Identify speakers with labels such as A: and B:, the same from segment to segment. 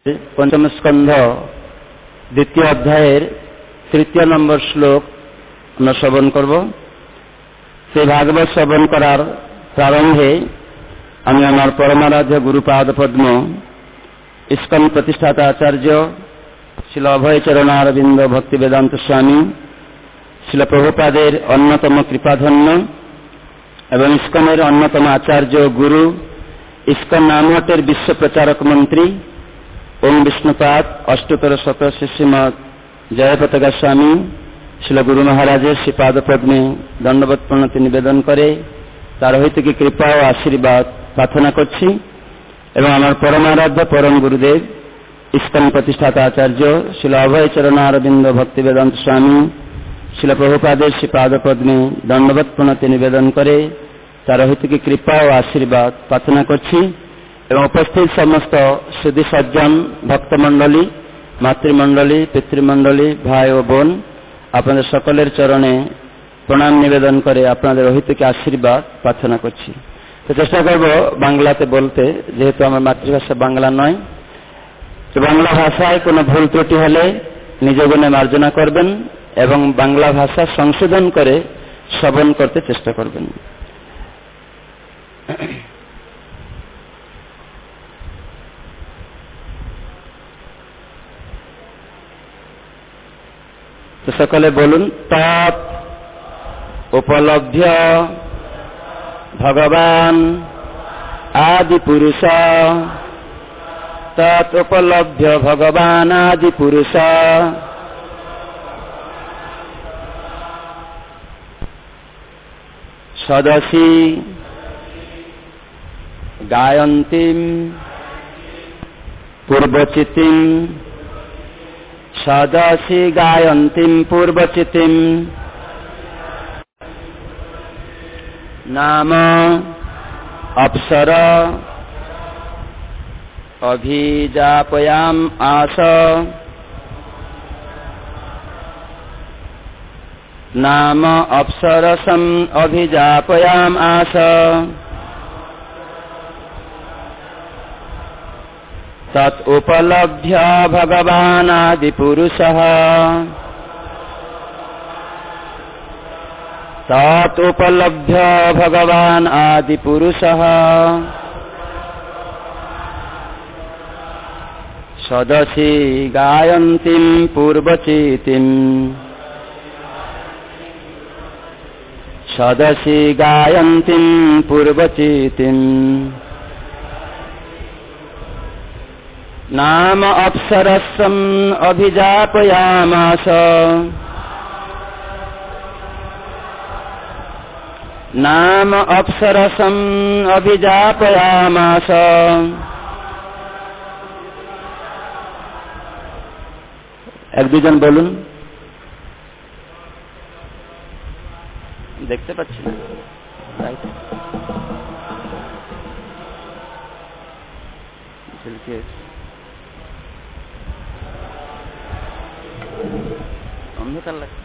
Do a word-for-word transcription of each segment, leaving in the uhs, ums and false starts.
A: पंचम स्कंध द्वितीय अध्याय तृतीय नम्बर श्लोक আমরা শ্রবণ করব। সেই ভাগবত শ্রবণ করার প্রারম্ভে আমি আমার পরমারাধ্য গুরুপাদ পদ্ম ইস্কন প্রতিষ্ঠাতা আচার্য শ্রীল অভয়চরণারবিন্দ ভক্তি বেদান্ত স্বামী শ্রীল প্রভুপাদের অন্যতম কৃপাধন্য এবং ইস্কনের অন্যতম আচার্য গুরু ইস্কন নামটের বিশ্ব প্রচারক মন্ত্রী ওম বিষ্ণুপাদ অষ্টতর শত শ্রীমৎ জয়পতাকা স্বামী শিল গুরু মহারাজের শ্রীপাদ পদ্মে দণ্ডবত প্রণতি নিবেদন করে তার হইতে কি কৃপা ও আশীর্বাদ প্রার্থনা করছি এবং আমার পরমারাধ্য পরম গুরুদেব ইস্কন প্রতিষ্ঠাতা আচার্য শিল অভয়চরণারবিন্দ ভক্তি বেদান্ত স্বামী শিল প্রভুপাদের শ্রীপাদ পদ্মে দণ্ডবত প্রণতি নিবেদন করে তার হইতে কি কৃপা ও আশীর্বাদ প্রার্থনা করছি এবং উপস্থিত সমস্ত সুধী সজ্জন ভক্তমণ্ডলী মাতৃমণ্ডলী পিতৃমণ্ডলী ভাই ও বোন আপনাদের সকলের চরণে প্রণাম নিবেদন করে আপনাদের অহিতকে আশীর্বাদ প্রার্থনা করছি। তো চেষ্টা করব বাংলাতে বলতে, যেহেতু আমার মাতৃভাষা বাংলা নয়। তো বাংলা ভাষায় কোনো ভুল ত্রুটি হলে নিজ গুণে মার্জনা করবেন এবং বাংলা ভাষা সংশোধন করে শ্রবণ করতে চেষ্টা করবেন। তো সকলে বলুন, তৎ উপলভ্য ভগবান আদি পুরুষ, তৎ উপলভ্য ভগবান আদি পুরুষ সদসি গায়ন্তীম পূর্বচিতিম সদসি গায়ন্তীম পূর্বচিতিম নাম অপ্সর অভিজাপয়াম আস, নাম অপ্সরসম অভিজাপয়াম আস, তৎ উপলভ্য ভগবান আদি পুরুষঃ, তৎ উপলভ্য ভগবান আদি পুরুষঃ সদসি গায়ন্তীম পূর্বচিতিম, সদসি গায়ন্তীম পূর্বচিতিম নাম অপ্সরসম অভিজাপয়ামাস, নাম অপ্সরসম অভিজাপয়ামাস। এক দুজন বলুন, দেখতে পাচ্ছি না। অন্ধকার লাগছে।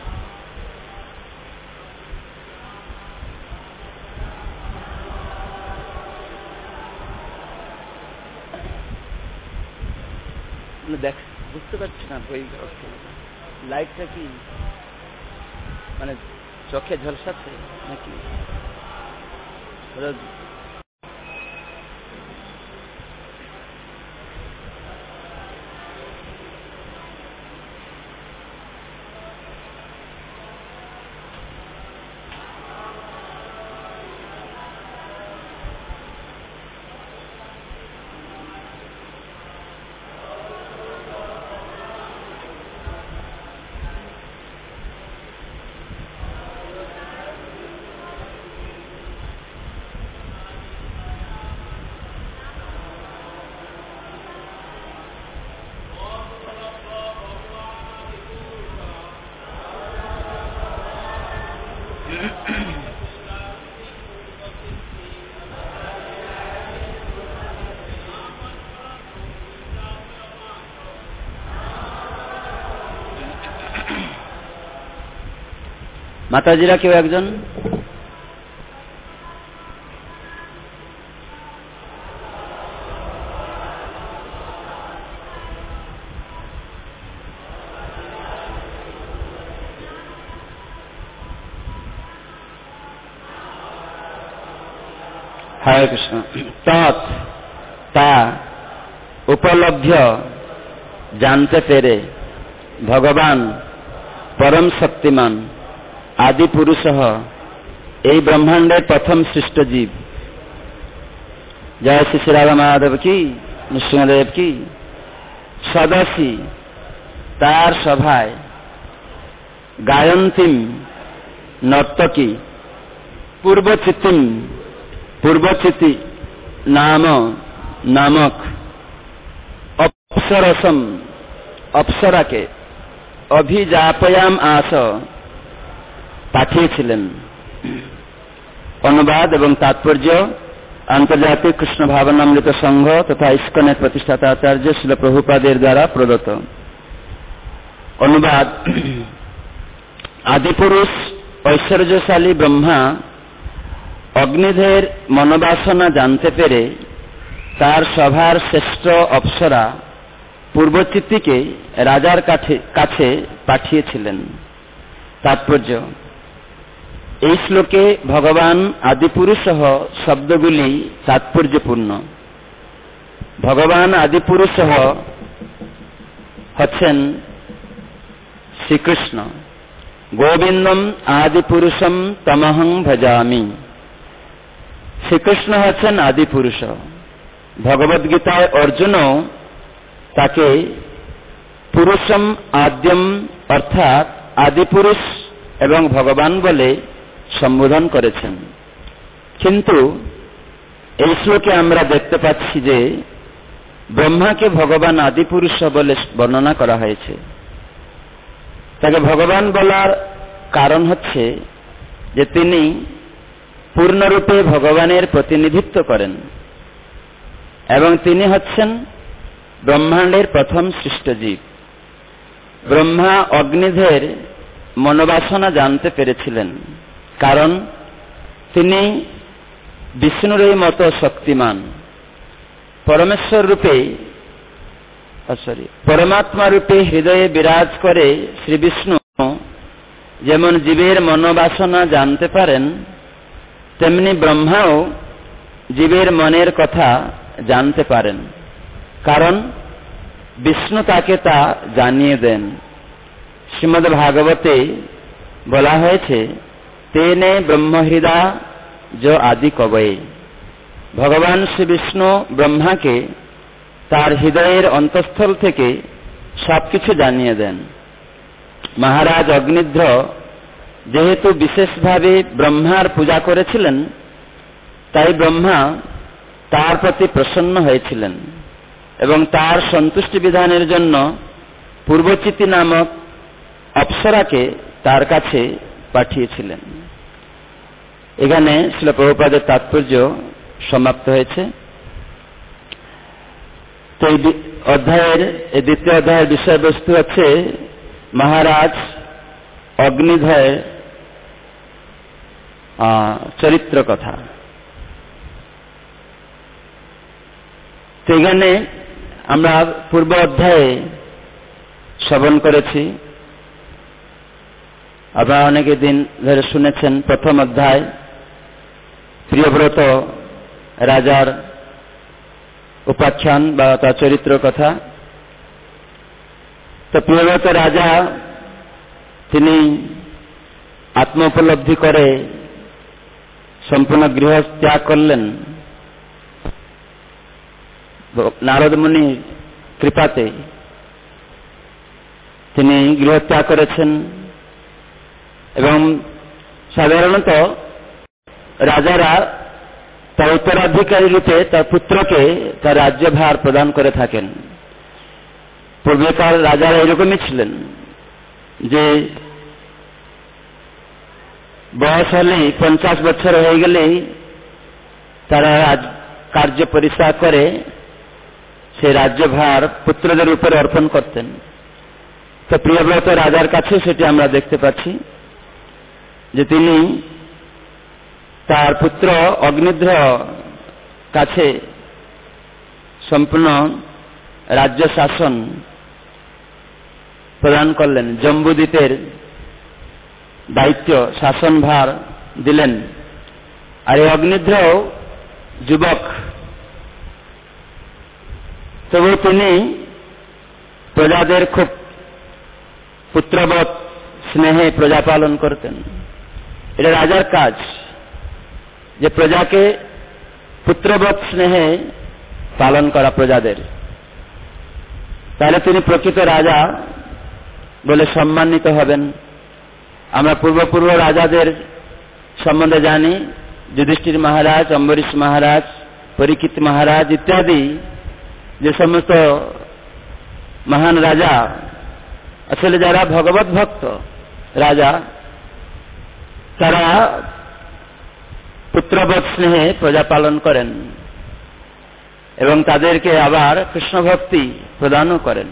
A: দেখ বুঝতে পারছি না বই লাইটটা কি মানে চোখে ঝলসাচ্ছে নাকি? মাতাজিরা কেউ একজন? হরে কৃষ্ণ। তৎ তা উপলব্ধ জানতে পেরে ভগবান পরম শক্তিমান আদি পুরুষ এই ব্রহ্মাণ্ডের প্রথম সৃষ্ট জীব। জয় শ্রী শ্রী রাধা মাধব কি, নৃসিংহদেব কি। সদসী তার সভায় গায়ন্তীম নর্তকী পূর্বচিতিম পূর্বচিতি নাম নামক অপ্সরসম অপ্সরাকে অভিজাপয়াম আস পাঠিয়েছিলেন। অনুবাদ এবং তাৎপর্য আন্তর্জাতিক কৃষ্ণ ভাবনামৃত সংঘ তথা ইস্কনের প্রতিষ্ঠাতা আচার্য শ্রীল প্রভুপাদের দ্বারা প্রদত্ত। অনুবাদ। আদিপুরুষ ঐশ্বর্যশালী ব্রহ্মা অগ্নিধের মনোবাসনা জানতে পেরে তার সভার শ্রেষ্ঠ অপ্সরা পূর্বচিত্তিকে রাজার কাছে পাঠিয়েছিলেন। তাৎপর্য। এই শ্লোকে ভগবান আদিপুরুষ সহ শব্দগুলি তাৎপর্যপূর্ণ। ভগবান আদিপুরুষ সহ হচ্ছেন শ্রীকৃষ্ণ। গোবিন্দম আদিপুরুষম তমহং ভজামি। শ্রীকৃষ্ণ হচ্ছেন আদিপুরুষ। ভগবদ্গীতায় অর্জুনও তাকে পুরুষম আদ্যম অর্থাৎ আদিপুরুষ এবং ভগবান বলে সম্বোধন করেছেন। কিন্তু এই শ্লোকে আমরা দেখতে পাচ্ছি যে ব্রহ্মাকে ভগবান আদিপুরুষ বলে বর্ণনা করা হয়েছে। তাকে ভগবান বলার কারণ হচ্ছে যে তিনি পূর্ণরূপে ভগবানের প্রতিনিধিত্ব করেন এবং তিনি হচ্ছেন ব্রহ্মাণ্ডের প্রথম সৃষ্ট জীব। ব্রহ্মা অগ্নিধের মনোবাসনা জানতে পেরেছিলেন কারণ তিনি বিষ্ণুর মতো শক্তিমান। পরমেশ্বর রূপে সরি পরমাত্মা রূপে হৃদয়ে বিরাজ করে শ্রী বিষ্ণু যেমন জীবের মনোবাসনা জানতে পারেন, তেমনি ব্রহ্মাও জীবের মনের কথা জানতে পারেন, কারণ বিষ্ণু তাকে তা জানিয়ে দেন। শ্রীমদ্ ভাগবতে বলা হয়েছে, তেনে ব্রহ্মহৃদা যো আদি কবয়ে। ভগবান শ্রী বিষ্ণু ব্রহ্মাকে তার হৃদয়ের অন্তঃস্থল থেকে সবকিছু জানিয়ে দেন। মহারাজ অগ্নিধ্র যেহেতু বিশেষভাবে ব্রহ্মার পূজা করেছিলেন, তাই ব্রহ্মা তার প্রতি প্রসন্ন হয়েছিলেন এবং তার সন্তুষ্টি বিধানের জন্য পূর্বচিতি নামক অপ্সরাকে তার কাছে পাঠিয়েছিলেন। এখানে শ্রীল প্রভুপাদের তাৎপর্য সমাপ্ত হয়েছে। তো এই অধ্যায়ের এই দ্বিতীয় অধ্যায়ের বিষয়বস্তু হচ্ছে মহারাজ অগ্নিধর চরিত্র কথা। তো এখানে আমরা পূর্ব অধ্যায়ে শ্রবণ করেছি, আপনারা অনেকে দিন ধরে শুনেছেন। প্রথম অধ্যায় প্রিয়ব্রত রাজার উপাখ্যান বা তার চরিত্র কথা। তো প্রিয়ব্রত রাজা তিনি আত্ম উপলব্ধি করে সম্পূর্ণ গৃহ ত্যাগ করলেন নারদ মুনির কৃপাতে। তিনি গৃহ ত্যাগ করেছেন এবং সাধারণত রাজারা তার উত্তরাধিকারী রূপে তার পুত্রকে তার রাজ্যভার প্রদান করে থাকেন। পূর্বেকার রাজারা এরকমই ছিলেন যে বয়স হলেই পঞ্চাশ বছর হয়ে গেলেই তারা কার্য পরিত্যাগ করে সেই রাজ্যভার পুত্রদের উপরে অর্পণ করতেন। তো প্রিয়ব্রত রাজার কাছে সেটি আমরা দেখতে পাচ্ছি যে তিনি তার পুত্র অগ্নিধ্র কাছে সম্পূর্ণ রাজ্য শাসন প্রদান করলেন, জম্বুদ্বীপের দায়িত্ব শাসনভার দিলেন। আর এই অগ্নিধ্র যুবক, তবু তিনি প্রজাদের খুব পুত্রবৎ স্নেহে প্রজা পালন করতেন। এটা রাজার কাজ, যে প্রজাকে পুত্রবৎ স্নেহে পালন করা প্রজাদের। তাহলে তিনি প্রকৃত রাজা বলে সম্মানিত হবেন। আমরা পূর্বপূর্ব রাজাদের সম্বন্ধে জানি, যুধিষ্ঠির মহারাজ, অম্বরীশ মহারাজ, পরীক্ষিত মহারাজ ইত্যাদি যে সমস্ত মহান রাজা, আসলে যারা ভগবত ভক্ত রাজা, তারা পুত্রবৎ স্নেহে প্রজা পালন করেন এবং তাদেরকে আবার কৃষ্ণ ভক্তি প্রদানও করেন।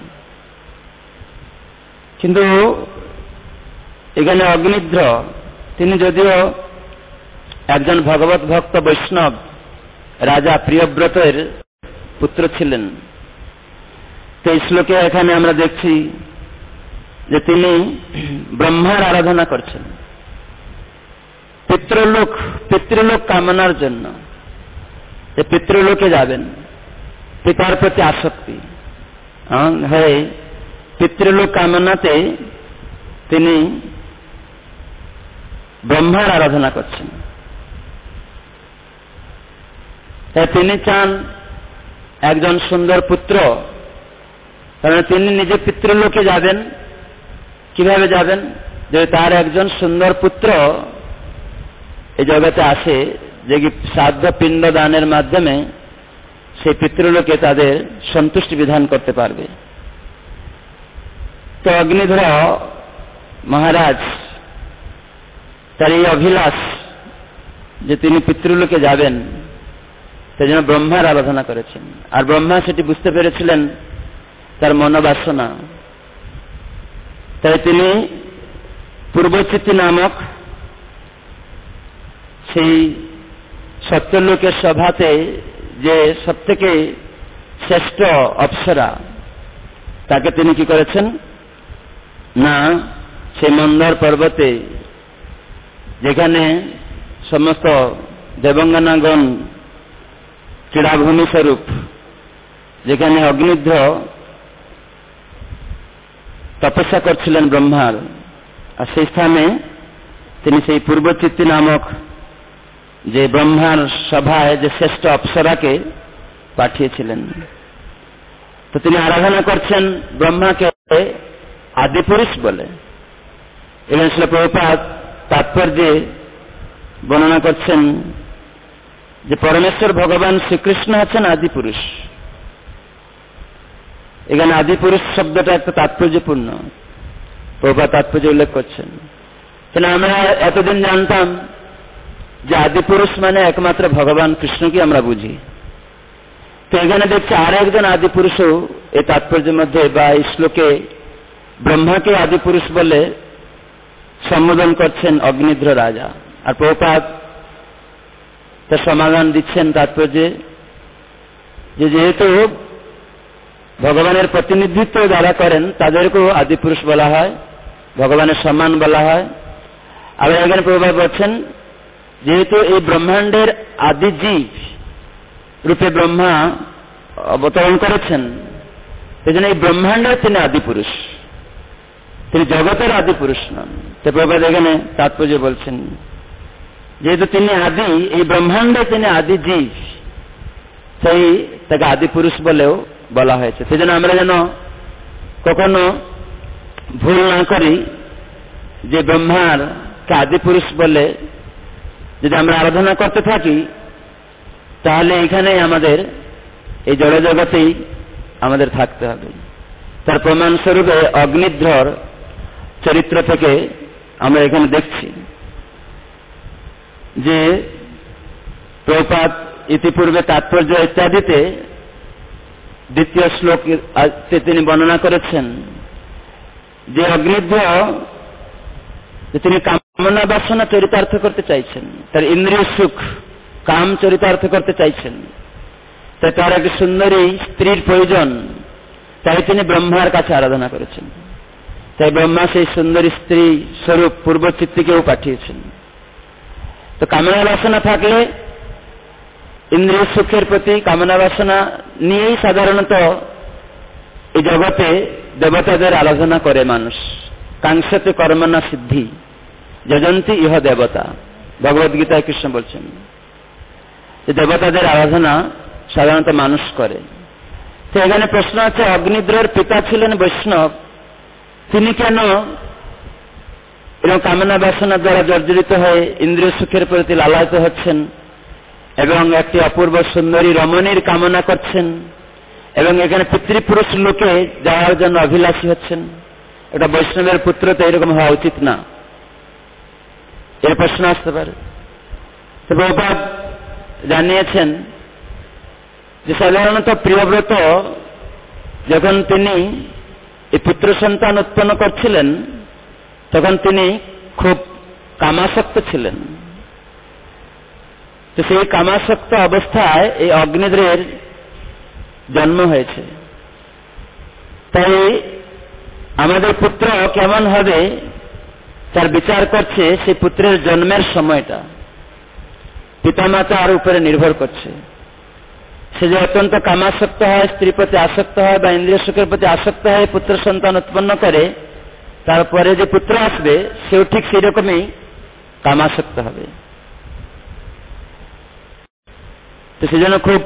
A: কিন্তু এখানে অগ্নিধ্র, তিনি যদিও একজন ভগবত ভক্ত বৈষ্ণব রাজা প্রিয়ব্রতের পুত্র ছিলেন, তো এই শ্লোকে এখানে আমরা দেখছি যে তিনি ব্রহ্মার আরাধনা করছেন পিতৃলোক পিতৃলোক কামনার জন্য, যে পিতৃলোকে যাবেন, পিতার প্রতি আসক্তি হয়ে পিতৃলোক কামনাতে তিনি ব্রহ্মার আরাধনা করছেন। তাই তিনি চান একজন সুন্দর পুত্র, কারণ তিনি নিজে পিতৃলোকে যাবেন। কিভাবে যাবেন? যে তার একজন সুন্দর পুত্র এই জগতে আসে, যে শ্রাদ্ধ পিণ্ড দানের মাধ্যমে সেই পিতৃলোকে তাদের সন্তুষ্টি বিধান করতে পারবে। তো অগ্নিধ্র মহারাজ তার এই অভিলাষ যে তিনি পিতৃলোকে যাবেন, সেই জন্য ব্রহ্মার আরাধনা করেছেন। আর ব্রহ্মা সেটি বুঝতে পেরেছিলেন তার মনোবাসনা, তাই তিনি পূর্বচিত্তি নামক সেই সত্যলোকের সভাতে যে সবথেকে শ্রেষ্ঠ অপ্সরা, তাকে তিনি কি করেছেন না, সেই মন্দর পর্বতে যেখানে সমস্ত দেবঙ্গনাগণ ক্রীড়াভূমি স্বরূপ, যেখানে অগ্নিধ্র তপস্যা করছিলেন ব্রহ্মার, আর সেই স্থানে তিনি সেই পূর্বচিত্তি নামক যে ব্রহ্মার সভায় যে শ্রেষ্ঠ অপ্সরাকে পাঠিয়েছিলেন। তো তিনি আরাধনা করছেন ব্রহ্মাকে আদিপুরুষ বলে। এবং শ্রীল প্রভুপাদ তাৎপর্যে বর্ণনা করছেন যে পরমেশ্বর ভগবান শ্রীকৃষ্ণ হচ্ছেন আদিপুরুষ। এখানে আদিপুরুষ শব্দটা একটা তাৎপর্যপূর্ণ, প্রভুপাদ তাৎপর্য উল্লেখ করছেন। কেন আমরা এতদিন জানতাম যে আদিপুরুষ মানে একমাত্র ভগবান কৃষ্ণকে আমরা বুঝি। তো এখানে দেখছি আর একজন আদিপুরুষও এই তাৎপর্যের মধ্যে বা এই শ্লোকে ব্রহ্মাকে আদিপুরুষ বলে সম্বোধন করছেন অগ্নিধ্র রাজা। আর প্রভুপাদ তার সমাধান দিচ্ছেন তাৎপর্যে যে যেহেতু ভগবানের প্রতিনিধিত্ব যারা করেন তাদেরকেও আদিপুরুষ বলা হয়, ভগবানের সম্মান বলা হয়। আবার এখানে প্রভুপাদ বলছেন যেহেতু এই ব্রহ্মাণ্ডের আদি জীব রূপে ব্রহ্মা অবতরণ করেছেন, সেই জন্য এই ব্রহ্মাণ্ডের তিনি আদিপুরুষ, তিনি জগতের আদিপুরুষ নন। তো প্রভুপাদ এখানে তাৎপর্য বলছেন যেহেতু তিনি আদি, এই ব্রহ্মাণ্ডে তিনি আদি জীব, সেই তাকে আদিপুরুষ বলেও বলা হয়েছে। সেই জন্য আমরা যেন কখনো ভুল না করি যে ব্রহ্মার কে আদিপুরুষ বলে যদি আমরা আরাধনা করতে থাকি, তাহলে এখানেই আমাদের এই জড় জগতেই আমাদের থাকতে হবে। তার প্রমাণস্বরূপে অগ্নিধ্রর চরিত্র থেকে আমরা এখানে দেখছি যে প্রভুপাদ ইতিপূর্বে তাৎপর্য ইত্যাদিতে দ্বিতীয় শ্লোকে তিনি বর্ণনা করেছেন যে অগ্নিধ্র তিনি কামনা বাসনা চরিতার্থ করতে চাইছেন, তার ইন্দ্রিয় সুখ কাম চরিতার্থ করতে চাইছেন, তাই তার একটি সুন্দরী স্ত্রীর প্রয়োজন, তাই তিনি ব্রহ্মার কাছে আরাধনা করেছেন। তাই ব্রহ্মা সেই সুন্দরী স্ত্রী স্বরূপ পূর্বচিত্তিকেও পাঠিয়েছেন। তো কামনা বাসনা থাকলে ইন্দ্রিয় সুখের প্রতি কামনা বাসনা নিয়েই সাধারণত এই জগতে দেবতাদের আরাধনা করে মানুষ। কাঙ্ক্ষতে কর্মনা সিদ্ধি যজন্তি ইহ দেবতা, ভগবদ গীতায় কৃষ্ণ বলছেন যে দেবতাদের আরাধনা সাধারণত মানুষ করে। তো এখানে প্রশ্ন আছে, অগ্নিদ্রয়ের পিতা ছিলেন বৈষ্ণব, তিনি কেন এরকম কামনা বাসনা দ্বারা জর্জরিত হয়ে ইন্দ্রিয় সুখের প্রতি লালায়িত হচ্ছেন এবং একটি অপূর্ব সুন্দরী রমণীর কামনা করছেন এবং এখানে পিতৃপুরুষ লোকে যাওয়ার জন্য অভিলাষী হচ্ছেন? এটা বৈষ্ণবের পুত্র তো এরকম হওয়া উচিত না, এর প্রশ্ন আসতে পারে। তো প্রভুপাদ জানিয়েছেন যে সাধারণত প্রিয়ব্রত যখন তিনি এই পুত্র সন্তান উৎপন্ন করছিলেন তখন তিনি খুব কামাসক্ত ছিলেন। তো সেই কামাসক্ত অবস্থায় এই অগ্নিদ্রের জন্ম হয়েছে। তাই আমাদের পুত্র কেমন হবে তার বিচার করছে সেই পুত্রের জন্মের সময়টা, পিতামাতার উপরে নির্ভর করছে। সে যে অত্যন্ত কামাসক্ত হয়, স্ত্রী প্রতি আসক্ত হয় বা ইন্দ্রিয় সুখের প্রতি আসক্ত হয়, পুত্র সন্তান উৎপন্ন করে, তারপরে যে পুত্র আসবে সেও ঠিক সেই রকমই কামাসক্ত হবে। তো সেজন্য খুব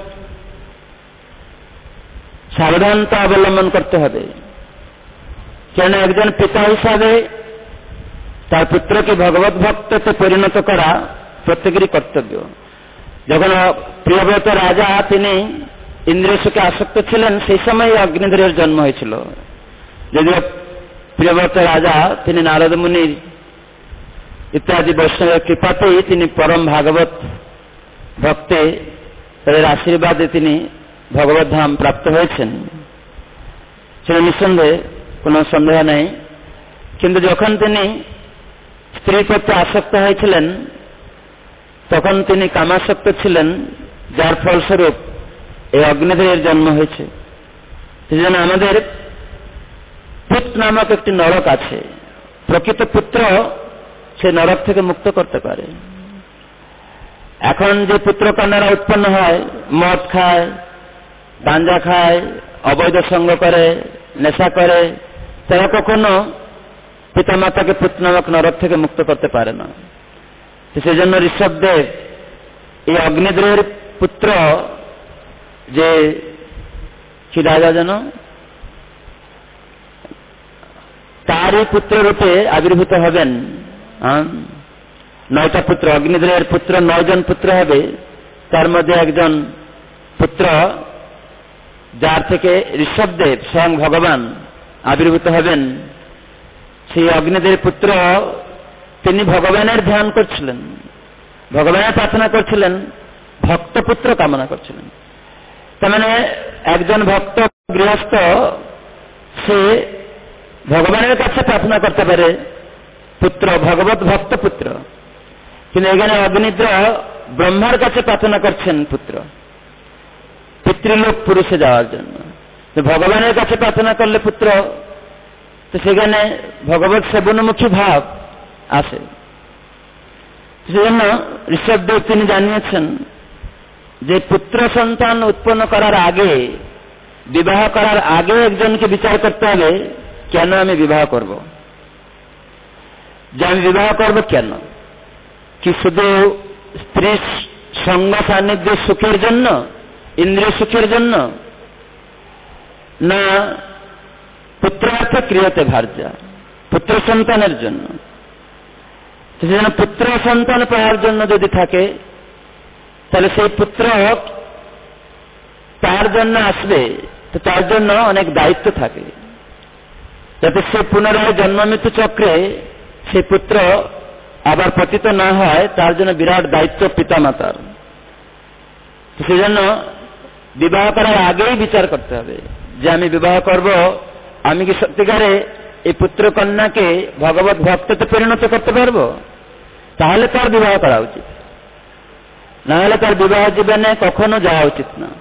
A: সাবধানতা অবলম্বন করতে হবে, কেন একজন পিতা হিসাবে তার পুত্রকে ভগবত ভক্ততে পরিণত করা প্রত্যেকেরই কর্তব্য। যখন প্রিয়ব্রত রাজা তিনি ইন্দ্রিয় সুখে আসক্ত ছিলেন সেই সময় অগ্নিদ্রের জন্ম হয়েছিল। যদিও প্রিয়ব্রত রাজা তিনি নারদ মুনির ইত্যাদি বৈষ্ণবের কৃপাতেই তিনি পরম ভাগবত ভক্তে তাদের আশীর্বাদে তিনি ভগবত ধাম প্রাপ্ত হয়েছেন, সেটা নিঃসন্দেহে কোনো সন্দেহ নেই। কিন্তু যখন তিনি স্ত্রীর প্রতি আসক্ত হয়েছিলেন তখন তিনি কামাসক্ত ছিলেন, যার ফলস্বরূপ এই অগ্নিদ্রের জন্ম হয়েছে। সেজন্য আমাদের পুত নামক একটি নরক আছে, প্রকৃত পুত্র সে নরক থেকে মুক্ত করতে পারে। এখন যে পুত্র কন্যারা উৎপন্ন হয়, মদ খায়, গাঁজা খায়, অবৈধ সঙ্গ করে, নেশা করে, তারা কখনো পিতামাতাকে পুত নামক নরক থেকে মুক্ত করতে পারে না। সেজন্য ঋষভদেব এই অগ্নিদ্রের পুত্র যে কি রাজা যেন, তারই পুত্র রূপে আবির্ভূত হবেন। নয়টা পুত্র, অগ্নিদ্রের পুত্র নয়জন পুত্র হবে, তার মধ্যে একজন পুত্র যার থেকে ঋষভদেব স্বয়ং ভগবান আবির্ভূত হবেন। সেই অগ্নিদের পুত্র তিনি ভগবানের ধ্যান করছিলেন, ভগবানের প্রার্থনা করছিলেন, ভক্ত পুত্র কামনা করছিলেন। তার মানে একজন ভক্ত গৃহস্থ সে ভগবানের কাছে প্রার্থনা করতে পারে পুত্র, ভগবত ভক্ত পুত্র, কিন্তু এখানে অগ্নিদ্র ব্রহ্মার কাছে প্রার্থনা করছেন পুত্র, পিতৃলোক পুরুষে যাওয়ার জন্য। তো ভগবানের কাছে প্রার্থনা করলে পুত্র, তো সেখানে ভগবত সেবনমুখী ভাব আসে। সেজন্য ঋষভদেব তিনি জানিয়েছেন যে পুত্র সন্তান উৎপন্ন করার আগে, বিবাহ করার আগে একজনকে বিচার করতে হবে, কেন আমি বিবাহ করব, যে আমি বিবাহ করব কেন, কি শুধু স্ত্রী সঙ্গ সান্নিধ্য সুখের জন্য, ইন্দ্রিয় সুখের জন্য, না পুত্রার্থ ক্রিয়তে ভার্যা, পুত্র সন্তানের জন্য। সেজন্য পুত্র সন্তান পাওয়ার জন্য যদি থাকে তাহলে সেই পুত্র তার জন্য আসবে, তো তার জন্য অনেক দায়িত্ব থাকে, যাতে সে পুনরায় জন্ম মৃত্যু চক্রে সেই পুত্র আবার পতিত না হয়, তার জন্য বিরাট দায়িত্ব পিতামাতার। সেজন্য বিবাহ করার আগেই বিচার করতে হবে যে আমি বিবাহ করব, আমি কি সত্যিকারে এই পুত্র কন্যাকে ভগবত ভক্ততে পরিণত করতে পারবো, তাহলে তার বিবাহ করা উচিত, না হলে তার বিবাহ জীবনে কখনো যাওয়া উচিত না।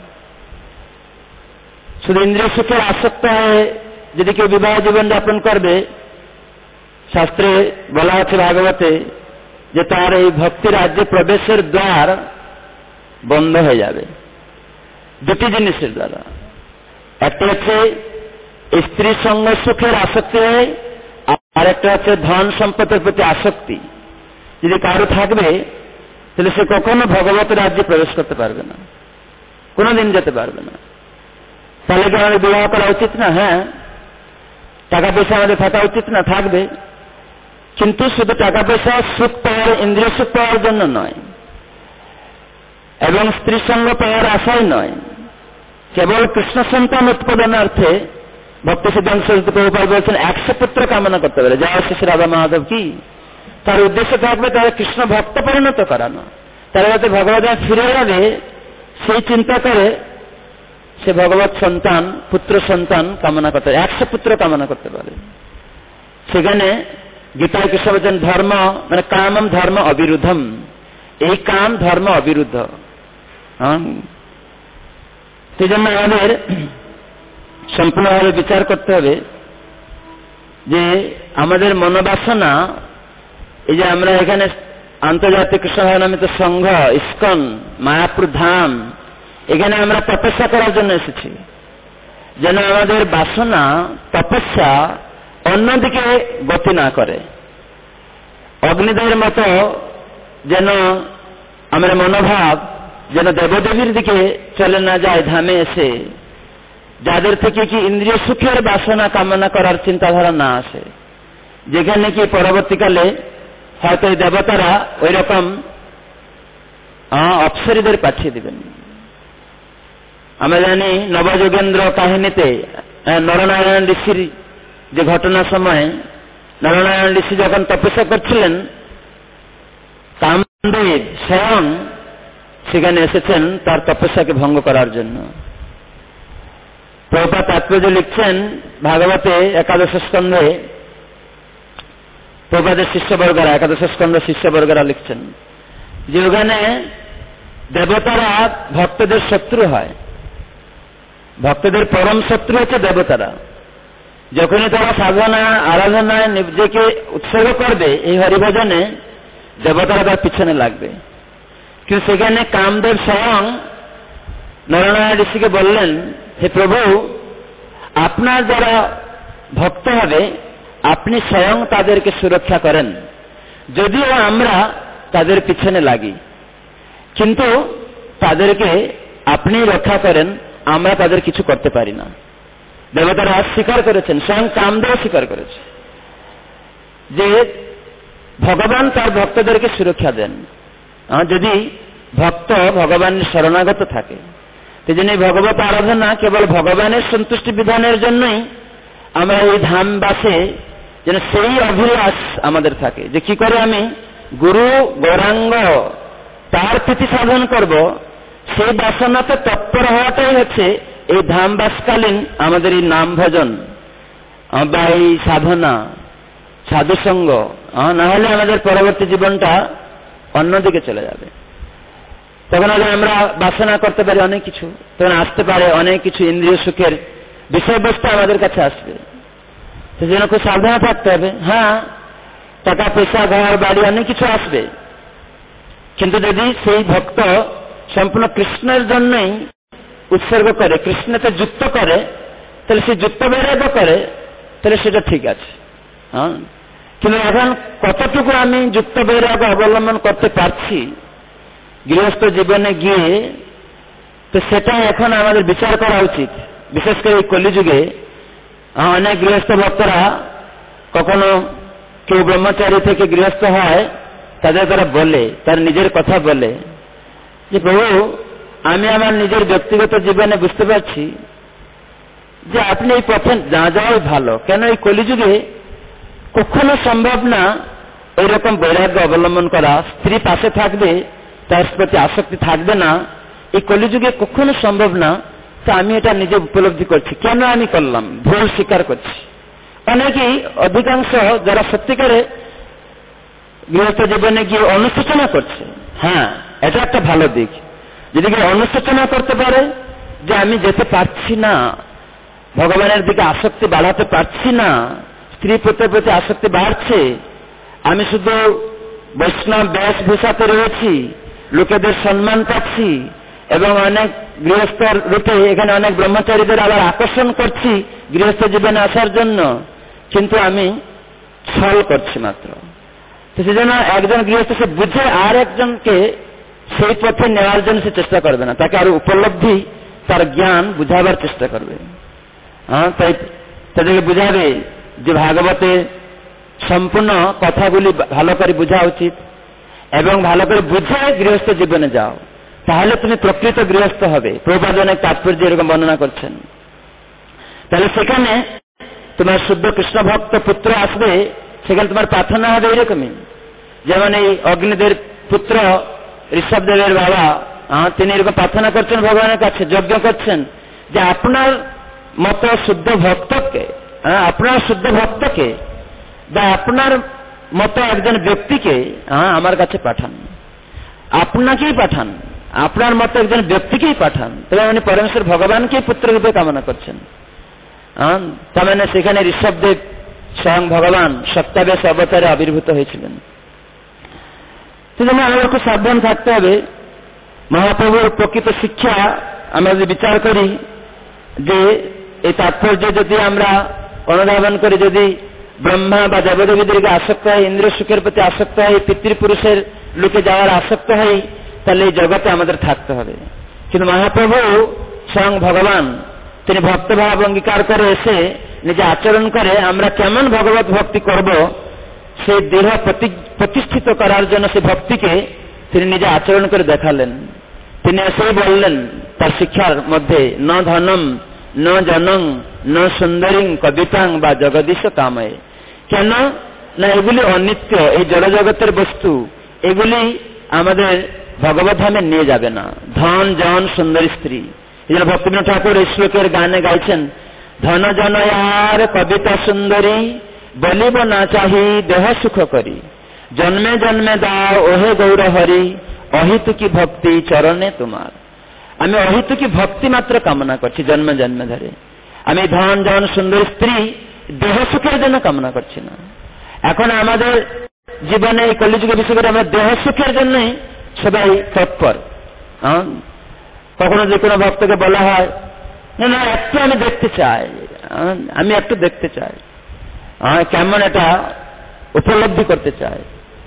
A: শুধু ইন্দ্রিয় সুখের আসক্ত হয়ে যদি কেউ বিবাহ জীবন যাপন করবে, শাস্ত্রে বলা আছে ভাগবতে যে তার এই ভক্তি রাজ্যে প্রবেশের দ্বার বন্ধ হয়ে যাবে দুটি জিনিসের দ্বারা। একটা হচ্ছে স্ত্রী সঙ্গ সুখের আসক্তি হয়, আর একটা হচ্ছে ধন সম্পদের প্রতি আসক্তি যদি কারো থাকবে তাহলে সে কখনো ভগবত রাজ্যে প্রবেশ করতে পারবে না, কোনোদিন যেতে পারবে না। তাহলে কি আমাদের বিবাহ করা উচিত না? হ্যাঁ, টাকা পয়সা আমাদের থাকা উচিত না, থাকবে, কিন্তু শুধু টাকা পয়সা সুখ পাওয়ার, ইন্দ্রিয় সুখ পাওয়ার জন্য নয়, এবং স্ত্রী সঙ্গ পাওয়ার আশাই নয়, কেবল কৃষ্ণ সন্তান উৎপাদনার্থে ভক্তি সিদ্ধান্ত সরস্বতী প্রভুপাদ বলছেন একশো পুত্র কামনা করতে পারে। যা শ্রী রাধা মাধব কি তার উদ্দেশ্য থাকবে তারা কৃষ্ণ ভক্ত পরিণত করানো, তারা যাতে ভগবত ফিরে যাবে সেই চিন্তা করে সে ভগবত সন্তান, পুত্র সন্তান কামনা করতে পারে, একশো পুত্র কামনা করতে পারে। সেখানে গীতায় কৃষ্ণ বলছেন ধর্ম মানে কামম ধর্ম অবিরুদ্ধম, এই কাম ধর্ম অবিরুদ্ধ। সেই জন্য আমাদের সম্পূর্ণভাবে বিচার করতে হবে যে আমাদের মনোবাসনা, এই যে আমরা এখানে আন্তর্জাতিক কৃষ্ণ ভাবনামিত সংঘ, ইস্কন, মায়াপুর ধাম, এখানে আমরা তপস্যা করার জন্য এসেছি, যেন আমাদের বাসনা তপস্যা অন্যদিকে গতি না করে। অগ্নিদের মতো যেন আমার মনোভাব যেন দেবদেবীর দিকে চলে না যায় ধামে এসে, যাদের থেকে কি ইন্দ্রিয় সুখের বাসনা কামনা করার চিন্তাধারা না আসে, যেখানে কি পরবর্তীকালে হয়তো এই দেবতারা ওই রকম অপ্সরীদের পাঠিয়ে দিবেন। আমরা জানি নবযোগেন্দ্র কাহিনীতে নরনারায়ণ ঋষির যে ঘটনার সময় নরনারায়ণ ঋষি যখন তপস্যা করছিলেন, কামদেব স্বয়ং সেখানে এসেছেন তার তপস্যাকে ভঙ্গ করার জন্য। প্রভুপাদ তাৎপর্য লিখছেন ভাগবতে একাদশ স্কন্ধে, প্রভুপাদের শিষ্যবর্গরা, একাদশ স্কন্ধ শিষ্যবর্গরা লিখছেন যে ওখানে দেবতারা ভক্তদের শত্রু হয়, ভক্তদের পরম শত্রু হচ্ছে দেবতারা। যখনই তারা সাধনা আরাধনায় নিজেকে উৎসর্গ করবে এই হরিভজনে, দেবতারা তার পিছনে লাগবে। কিন্তু সেখানে কামদেব স্বয়ং নরনারায়ণ ঋষিকে বললেন, হে প্রভু, আপনার যারা ভক্ত হবে আপনি স্বয়ং তাদেরকে সুরক্ষা করেন, যদিও আমরা তাদের পিছনে লাগি, কিন্তু তাদেরকে আপনি রক্ষা করেন, আমরা তাদের কিছু করতে পারি না। দেবতারা স্বীকার করেছেন, স্বয়ং কামদেব স্বীকার করেছে যে ভগবান তার ভক্তদেরকে সুরক্ষা দেন যদি ভক্ত ভগবানের শরণাগত থাকে। সেই জন্য ভগবত আরাধনা কেবল ভগবানের সন্তুষ্টি বিধানের জন্যই আমরা এই ধামবাসে যেন সেই অভিলাষ আমাদের থাকে যে কি করে আমি গুরু গৌরাঙ্গ তার প্রীতি সাধন করব, সেই বাসনাতে তৎপর হওয়াটাই হচ্ছে এই ধামবাসকালীন আমাদের এই নাম ভজন বা এই সাধনা সাধুসঙ্গ। না হলে আমাদের পরবর্তী জীবনটা অন্যদিকে চলে যাবে। তখন আগে আমরা বাসনা করতে পারি অনেক কিছু, তখন আসতে পারে অনেক কিছু ইন্দ্রিয় সুখের বিষয়বস্তু আমাদের কাছে আসবে। সেজন্য খুব সাবধানে থাকতে হবে। হ্যাঁ, টাকা পয়সা ঘর বাড়ি অনেক কিছু আসবে, কিন্তু যদি সেই ভক্ত সম্পূর্ণ কৃষ্ণের জন্যই উৎসর্গ করে, কৃষ্ণতে যুক্ত করে, তাহলে সে যুক্ত বৈরাগ্য করে, তাহলে সেটা ঠিক আছে। হ্যাঁ, কিন্তু এখন কতটুকু আমি যুক্ত বৈরাগ্য অবলম্বন করতে পারছি গৃহস্থ জীবনে গিয়ে, তো সেটা এখন আমাদের বিচার করা উচিত। বিশেষ করে এই কলিযুগে অনেক গৃহস্থ ভক্তরা, কখনো কেউ ব্রহ্মচারী থেকে গৃহস্থ হয়, তাদের তারা বলে, তার নিজের কথা বলে যে প্রভু, আমি আমার নিজের ব্যক্তিগত জীবনে বুঝতে পারছি যে আপনি এই পথে না যাওয়াই ভালো। কেন এই কলিযুগে কখনো সম্ভব না এইরকম বৈরাগ্য অবলম্বন করা, স্ত্রী পাশে থাকবে, তার প্রতি আসক্তি থাকবে না, এই কলিযুগে কখনো সম্ভব না। তো আমি এটা নিজে উপলব্ধি করছি, কেন আমি করলাম, ভুল স্বীকার করছি। অনেকেই, অধিকাংশ যারা সত্যিকারে গৃহস্থ জীবনে গিয়ে অনুশোচনা করছে, হ্যাঁ এটা একটা ভালো দিক। যদি কেউ অনুশোচনা করতে পারে যে আমি যেতে পারছি না, ভগবানের দিকে আসক্তি বাড়াতে পারছি না, স্ত্রী পুত্রের প্রতি আসক্তি বাড়ছে, আমি শুধু বৈষ্ণব বেশভূষাতে রয়েছি, লোকেদের সম্মান পাচ্ছি এবং অনেক গৃহস্থ রূপে এখানে অনেক ব্রহ্মচারীদের আবার আকর্ষণ করছি গৃহস্থ জীবনে আসার জন্য, কিন্তু আমি ছল করছি মাত্র। তো সেজন্য একজন গৃহস্থ সে বুঝে আর একজনকে সেই পথে নেওয়ার জন্য সে চেষ্টা করবে না, তাকে আরো উপলব্ধি তার জ্ঞান বুঝাবার চেষ্টা করবে। হ্যাঁ, তাই তাদেরকে বুঝাবে যে ভাগবতে সম্পূর্ণ কথাগুলি ভালো করে বোঝা উচিত এবং ভালো করে বুঝে গৃহস্থ জীবনে যাও, তাহলে তুমি প্রকৃত গৃহস্থ হবে। প্রভুপাদ অনেক তাৎপর্য এরকম বর্ণনা করছেন। তাহলে সেখানে তোমার শুদ্ধ কৃষ্ণ ভক্ত পুত্র আসবে, সেখানে তোমার প্রার্থনা হবে এরকমই। যেমন এই অগ্নিদের পুত্র ঋষভদেবের বাবা, তিনি এরকম প্রার্থনা করছেন ভগবানের কাছে, যজ্ঞ করছেন যে আপনার মতো শুদ্ধ ভক্তকে, আপনার শুদ্ধ ভক্তকে বা আপনার মতো একজন ব্যক্তিকে আমার কাছে পাঠান, আপনাকেই পাঠান, আপনার মতো একজন ব্যক্তিকেই পাঠান। তবে উনি পরমেশ্বর ভগবানকেই পুত্র রূপে কামনা করছেন। তার মানে সেখানে ঋষভদেব স্বয়ং ভগবান সপ্তাবেশ অবতারে আবির্ভূত হয়েছিলেন। সেজন্য আমাদের খুব সাবধান থাকতে হবে। মহাপ্রভুর প্রকৃত শিক্ষা আমরা যদি বিচার করি যে এই তাৎপর্য যদি আমরা অনুধাবন করি, যদি ব্রহ্মা বা দেবদেবীদেরকে আসক্ত হয়, ইন্দ্র সুখের প্রতি আসক্ত হয়, পিতৃপুরুষের লোকে যাওয়ার আসক্ত হয়, তাহলে এই জগতে আমাদের থাকতে হবে। কিন্তু মহাপ্রভু স্বয়ং ভগবান, তিনি ভক্তভাব অঙ্গীকার করে এসে নিজে আচরণ করে আমরা কেমন ভগবত ভক্তি করব সেই দৃঢ় প্রতিষ্ঠিত করার জন্য সেই ভক্তিকে তিনি নিজে আচরণ করে দেখালেন। তিনি এসেই বললেন তার শিক্ষার মধ্যে, ন ধনম ন জনং ন সুন্দরীং কবিতাং বা জগদীশ কাময়ে। কেন না এগুলি অনিত্য, এই জড়জগতের বস্তু, এগুলি আমাদের ভগবত ধামে নিয়ে যাবে না। ধন জন সুন্দরী স্ত্রী, এই জন্য ভক্তিবিনোদ ঠাকুর এই শ্লোকের গানে গাইছেন, ধন জনয়ার কবিতা সুন্দরী বলিব না চাহি দেহ সুখ করি, জন্মে জন্মে দাও ওহে গৌর হরি, অহিতুকি ভক্তি চরণে তোমার। আমি অহিতুকি ভক্তি মাত্র কামনা করছি জন্ম জন্মে ধরে। আমি ধন জন সুন্দর স্ত্রী দেহ সুখের জন্য কামনা করছি না। এখন আমাদের জীবনে এই কলিযুগে বিশেষ করে আমরা দেহ সুখের জন্যই সবাই তৎপর। কখনো যে কোনো ভক্তকে বলা হয়, না না একটু আমি দেখতে চাই, আমি একটু দেখতে চাই, কেমন এটা উপলব্ধি করতে চাই।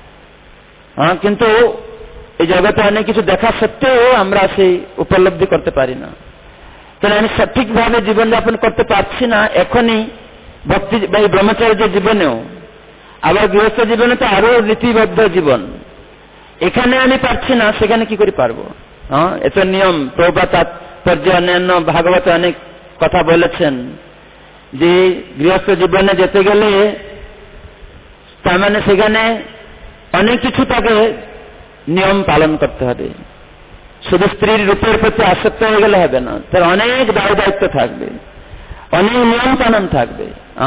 A: কিন্তু এই জগতে অনেক কিছু দেখা সত্ত্বেও আমরা সেই উপলব্ধি করতে পারি না। তাহলে আমি সঠিকভাবে জীবনযাপন করতে পারছি না এখনই ভক্তি বা এই ব্রহ্মচার্য জীবনেও, আবার গৃহস্থ জীবনে তো আরো রীতিবদ্ধ জীবন, এখানে আমি পারছি না, সেখানে কি করে পারবো? হ্যাঁ, এত নিয়ম। প্রভুপাদ তাৎপর্য অন্যান্য ভাগবতে অনেক কথা বলেছেন যে গৃহস্থ জীবনে যেতে গেলে তার মানে সেখানে অনেক কিছু তাকে নিয়ম পালন করতে হবে। শুধু স্ত্রীর রূপের প্রতি আসক্ত হয়ে গেলে হবে না, তার অনেক দায় দায়িত্ব থাকবে, অনেক নিয়ম কানুন থাকবে।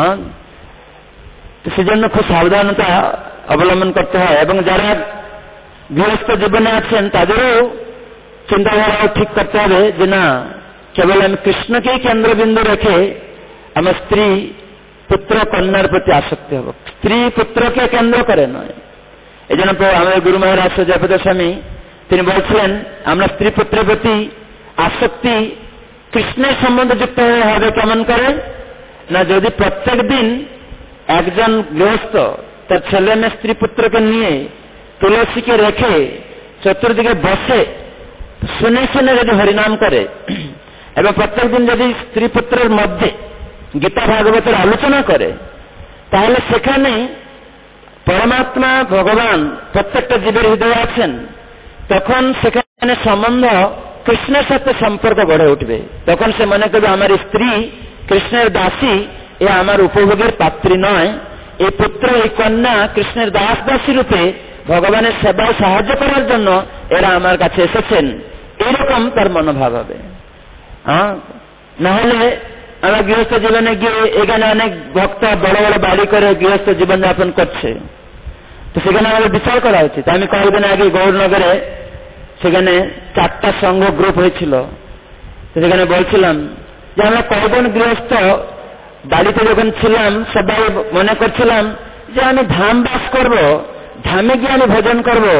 A: সেজন্য খুব সাবধানতা অবলম্বন করতে হয়। এবং যারা গৃহস্থ জীবনে আছেন তাদেরও চিন্তাধারাও ঠিক করতে হবে যে না, কেবল আমি কৃষ্ণকেই কেন্দ্রবিন্দু রেখে আমার স্ত্রী পুত্র কন্যার প্রতি আসক্তি হব, স্ত্রী পুত্রকে কেন্দ্র করে নয়। এই জন্য আমাদের গুরু মহারাজ জয়পদ স্বামী তিনি বলছিলেন আমরা স্ত্রী পুত্রের প্রতি আসক্তি কৃষ্ণের সম্বন্ধে যুক্ত হয়ে হবে কেমন করে না, যদি প্রত্যেক দিন একজন গৃহস্থ তার ছেলে মেয়ে স্ত্রী পুত্রকে নিয়ে তুলসীকে রেখে চতুর্দিকে বসে শুনে শুনে যদি হরিনাম করে এবং প্রত্যেক দিন যদি স্ত্রী পুত্রের মধ্যে গীতা ভাগবতের আলোচনা করে, তাহলে সেখানে পরমাত্মা ভগবান প্রত্যেকটা জীবের হৃদয়ে আছেন। তখন সেখানে সম্বন্ধ কৃষ্ণের সাথে সম্পর্ক গড়ে উঠবে। তখন সে মনে করবে আমার স্ত্রী কৃষ্ণের দাসী, এ আমার উপভোগের পাত্রী নয়, এই পুত্র এই কন্যা কৃষ্ণের দাস দাসী রূপে ভগবানের সেবায় সাহায্য করার জন্য এরা আমার কাছে এসেছেন, এরকম তার মনোভাব হবে। হ্যাঁ, নাহলে আমরা গৃহস্থ জীবনে গিয়ে এখানে অনেক ভক্ত বড় বড় বাড়ি করে গৃহস্থ জীবন যাপন করছে, তো সেখানে আমাদের বিচার করা উচিত। আমি কয়েকদিন আগে গৌরনগরে সেখানে চারটা সংঘ গ্রুপ হয়েছিল, তো সেখানে বলছিলাম যে আমরা কয়েকজন গৃহস্থ বাড়িতে যখন ছিলাম সবাই মনে করছিলাম যে আমি ধাম বাস করব, ধামে গিয়ে আমি ভোজন করব,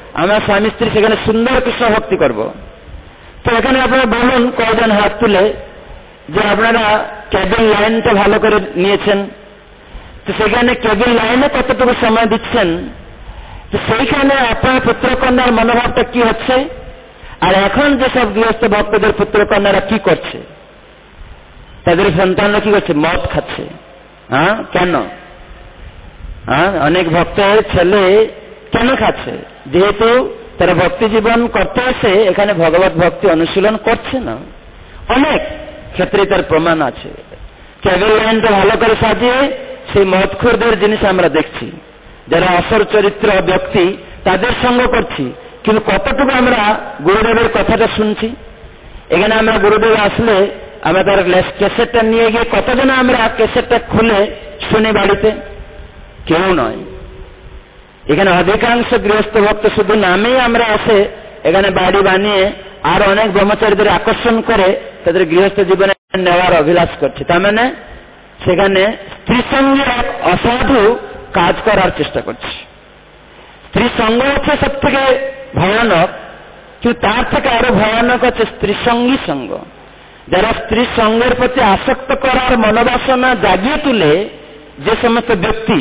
A: আমরা স্বামী স্ত্রী সেখানে সুন্দর কৃষ্ণ ভক্তি করব। তো এখানে আপনারা বলুন কয়জন হাত তুলে যে আপনারা কেবল লাইনটা ভালো করে নিয়েছেন, তো সেখানে কেবল লাইনে কতটুকু সময় দিচ্ছেন, তো সেইখানে আপনার পুত্রকন্যার মনোভাবটা কি হচ্ছে, আর এখন যেসব গৃহস্থ ভক্তদের পুত্রকন্যারা কি করছে, তাদের সন্তানরা কি করছে, মদ খাচ্ছে। হ্যাঁ, কেন? হ্যাঁ, অনেক ভক্তের ছেলে কেন খাচ্ছে? যেহেতু তারা ভক্তি জীবন করতে আসে, এখানে ভগবত ভক্তি অনুশীলন করছে না। অনেক ক্ষেত্রে তার প্রমাণ আছে। কেবল লাইনটা ভালো করে সাজিয়ে সেই মদখোরদের জিনিস আমরা দেখছি, যারা অসর চরিত্র ব্যক্তি তাদের সঙ্গ করছি, কিন্তু কতটুকু আমরা গুরুদেবের কথাটা শুনছি? এখানে আমরা গুরুদেব আসলে আমরা তার ক্যাসেটটা নিয়ে গিয়ে কতজন আমরা ক্যাসেটটা খুলে শুনি বাড়িতে? কেউ নয়। এখানে অধিকাংশ গৃহস্থ ভক্ত শুধু নামেই আমরা আসে এখানে বাড়ি বানিয়ে আর অনেক ব্রহ্মচারীদের আকর্ষণ করে তাদের গৃহস্থ জীবনে নেওয়ার অভিলাষ করছে। তার মানে সেখানে স্ত্রী সঙ্গে এক অসাধু কাজ করার চেষ্টা করছে। স্ত্রী সঙ্গ হচ্ছে সব থেকে ভয়ানক, কিন্তু তার থেকে আরো ভয়ানক হচ্ছে স্ত্রী সঙ্গী সঙ্গ। যারা স্ত্রী সঙ্গের প্রতি আসক্ত করার মনোবাসনা জাগিয়ে তুলে যে সমস্ত ব্যক্তি,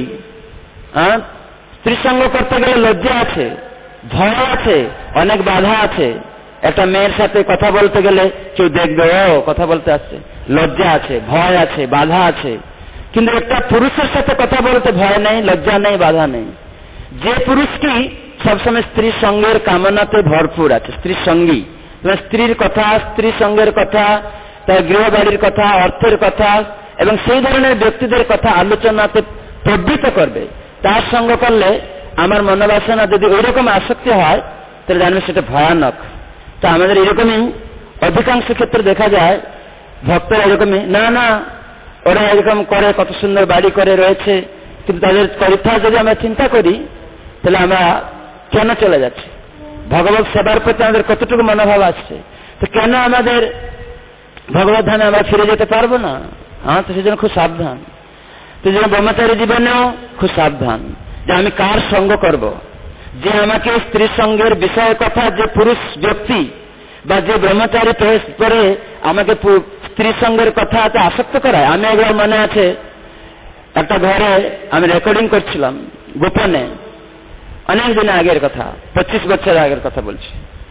A: স্ত্রী সঙ্গ করতে গেলে লজ্জা আছে, ভয় আছে, অনেক বাধা আছে। একটা মেয়ের সাথে কথা বলতে গেলে কেউ দেখবে ও কথা বলতে আসছে, লজ্জা আছে, ভয় আছে, বাধা আছে। কিন্তু একটা পুরুষের সাথে কথা বলতে ভয় নেই, লজ্জা নেই, বাধা নেই। যে পুরুষটি সবসময় স্ত্রী সঙ্গের কামনাতে ভরপুর আছে, স্ত্রী সঙ্গী, স্ত্রীর কথা, স্ত্রী সঙ্গের কথা, তার গৃহবাড়ির কথা, অর্থের কথা এবং সেই ধরনের ব্যক্তিদের কথা আলোচনাতে প্রবৃত্ত করবে, তার সঙ্গ করলে আমার মনোবাসনা যদি ওইরকম আসক্তি হয় তাহলে জানবে সেটা ভয়ানক। তা আমাদের এরকমই অধিকাংশ ক্ষেত্রে দেখা যায়, ভক্তরা এরকমই, না না ওরা এরকম করে, কত সুন্দর বাড়ি করে রয়েছে, কিন্তু তাদের কথা যদি আমরা চিন্তা করি তাহলে আমরা কেন চলে যাচ্ছি? ভগবত সেবার প্রতি আমাদের কতটুকু মনোভাব আসছে, তো কেন আমাদের ভগবত ধামে আমরা ফিরে যেতে পারবো না? হ্যাঁ, তো সেজন্য খুব সাবধান। তো যেন ব্রহ্মচারী জীবনেও খুব সাবধান যে আমি কার সঙ্গ করব। যে আমাকে স্ত্রী সঙ্গের বিষয় কথা, যে পুরুষ ব্যক্তি বা যে ব্রহ্মচারী করে আমাকে স্ত্রী সঙ্গের কথাতে আসক্ত করায়। আমি একবার মনে আছে একটা ঘরে আমি রেকর্ডিং করছিলাম গোপনে, অনেক দিন আগের কথা, পঁচিশ বছর আগের কথা বলছি।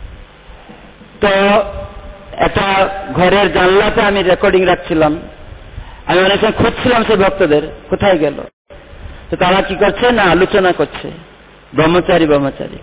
A: তো একটা ঘরের জানলাতে আমি রেকর্ডিং রাখছিলাম। আমি অনেক সময় খুঁজছিলাম সেই ভক্তদের কোথায় গেল। তো তারা কি করছে না আলোচনা করছে, ব্রহ্মচারী ব্রহ্মচারী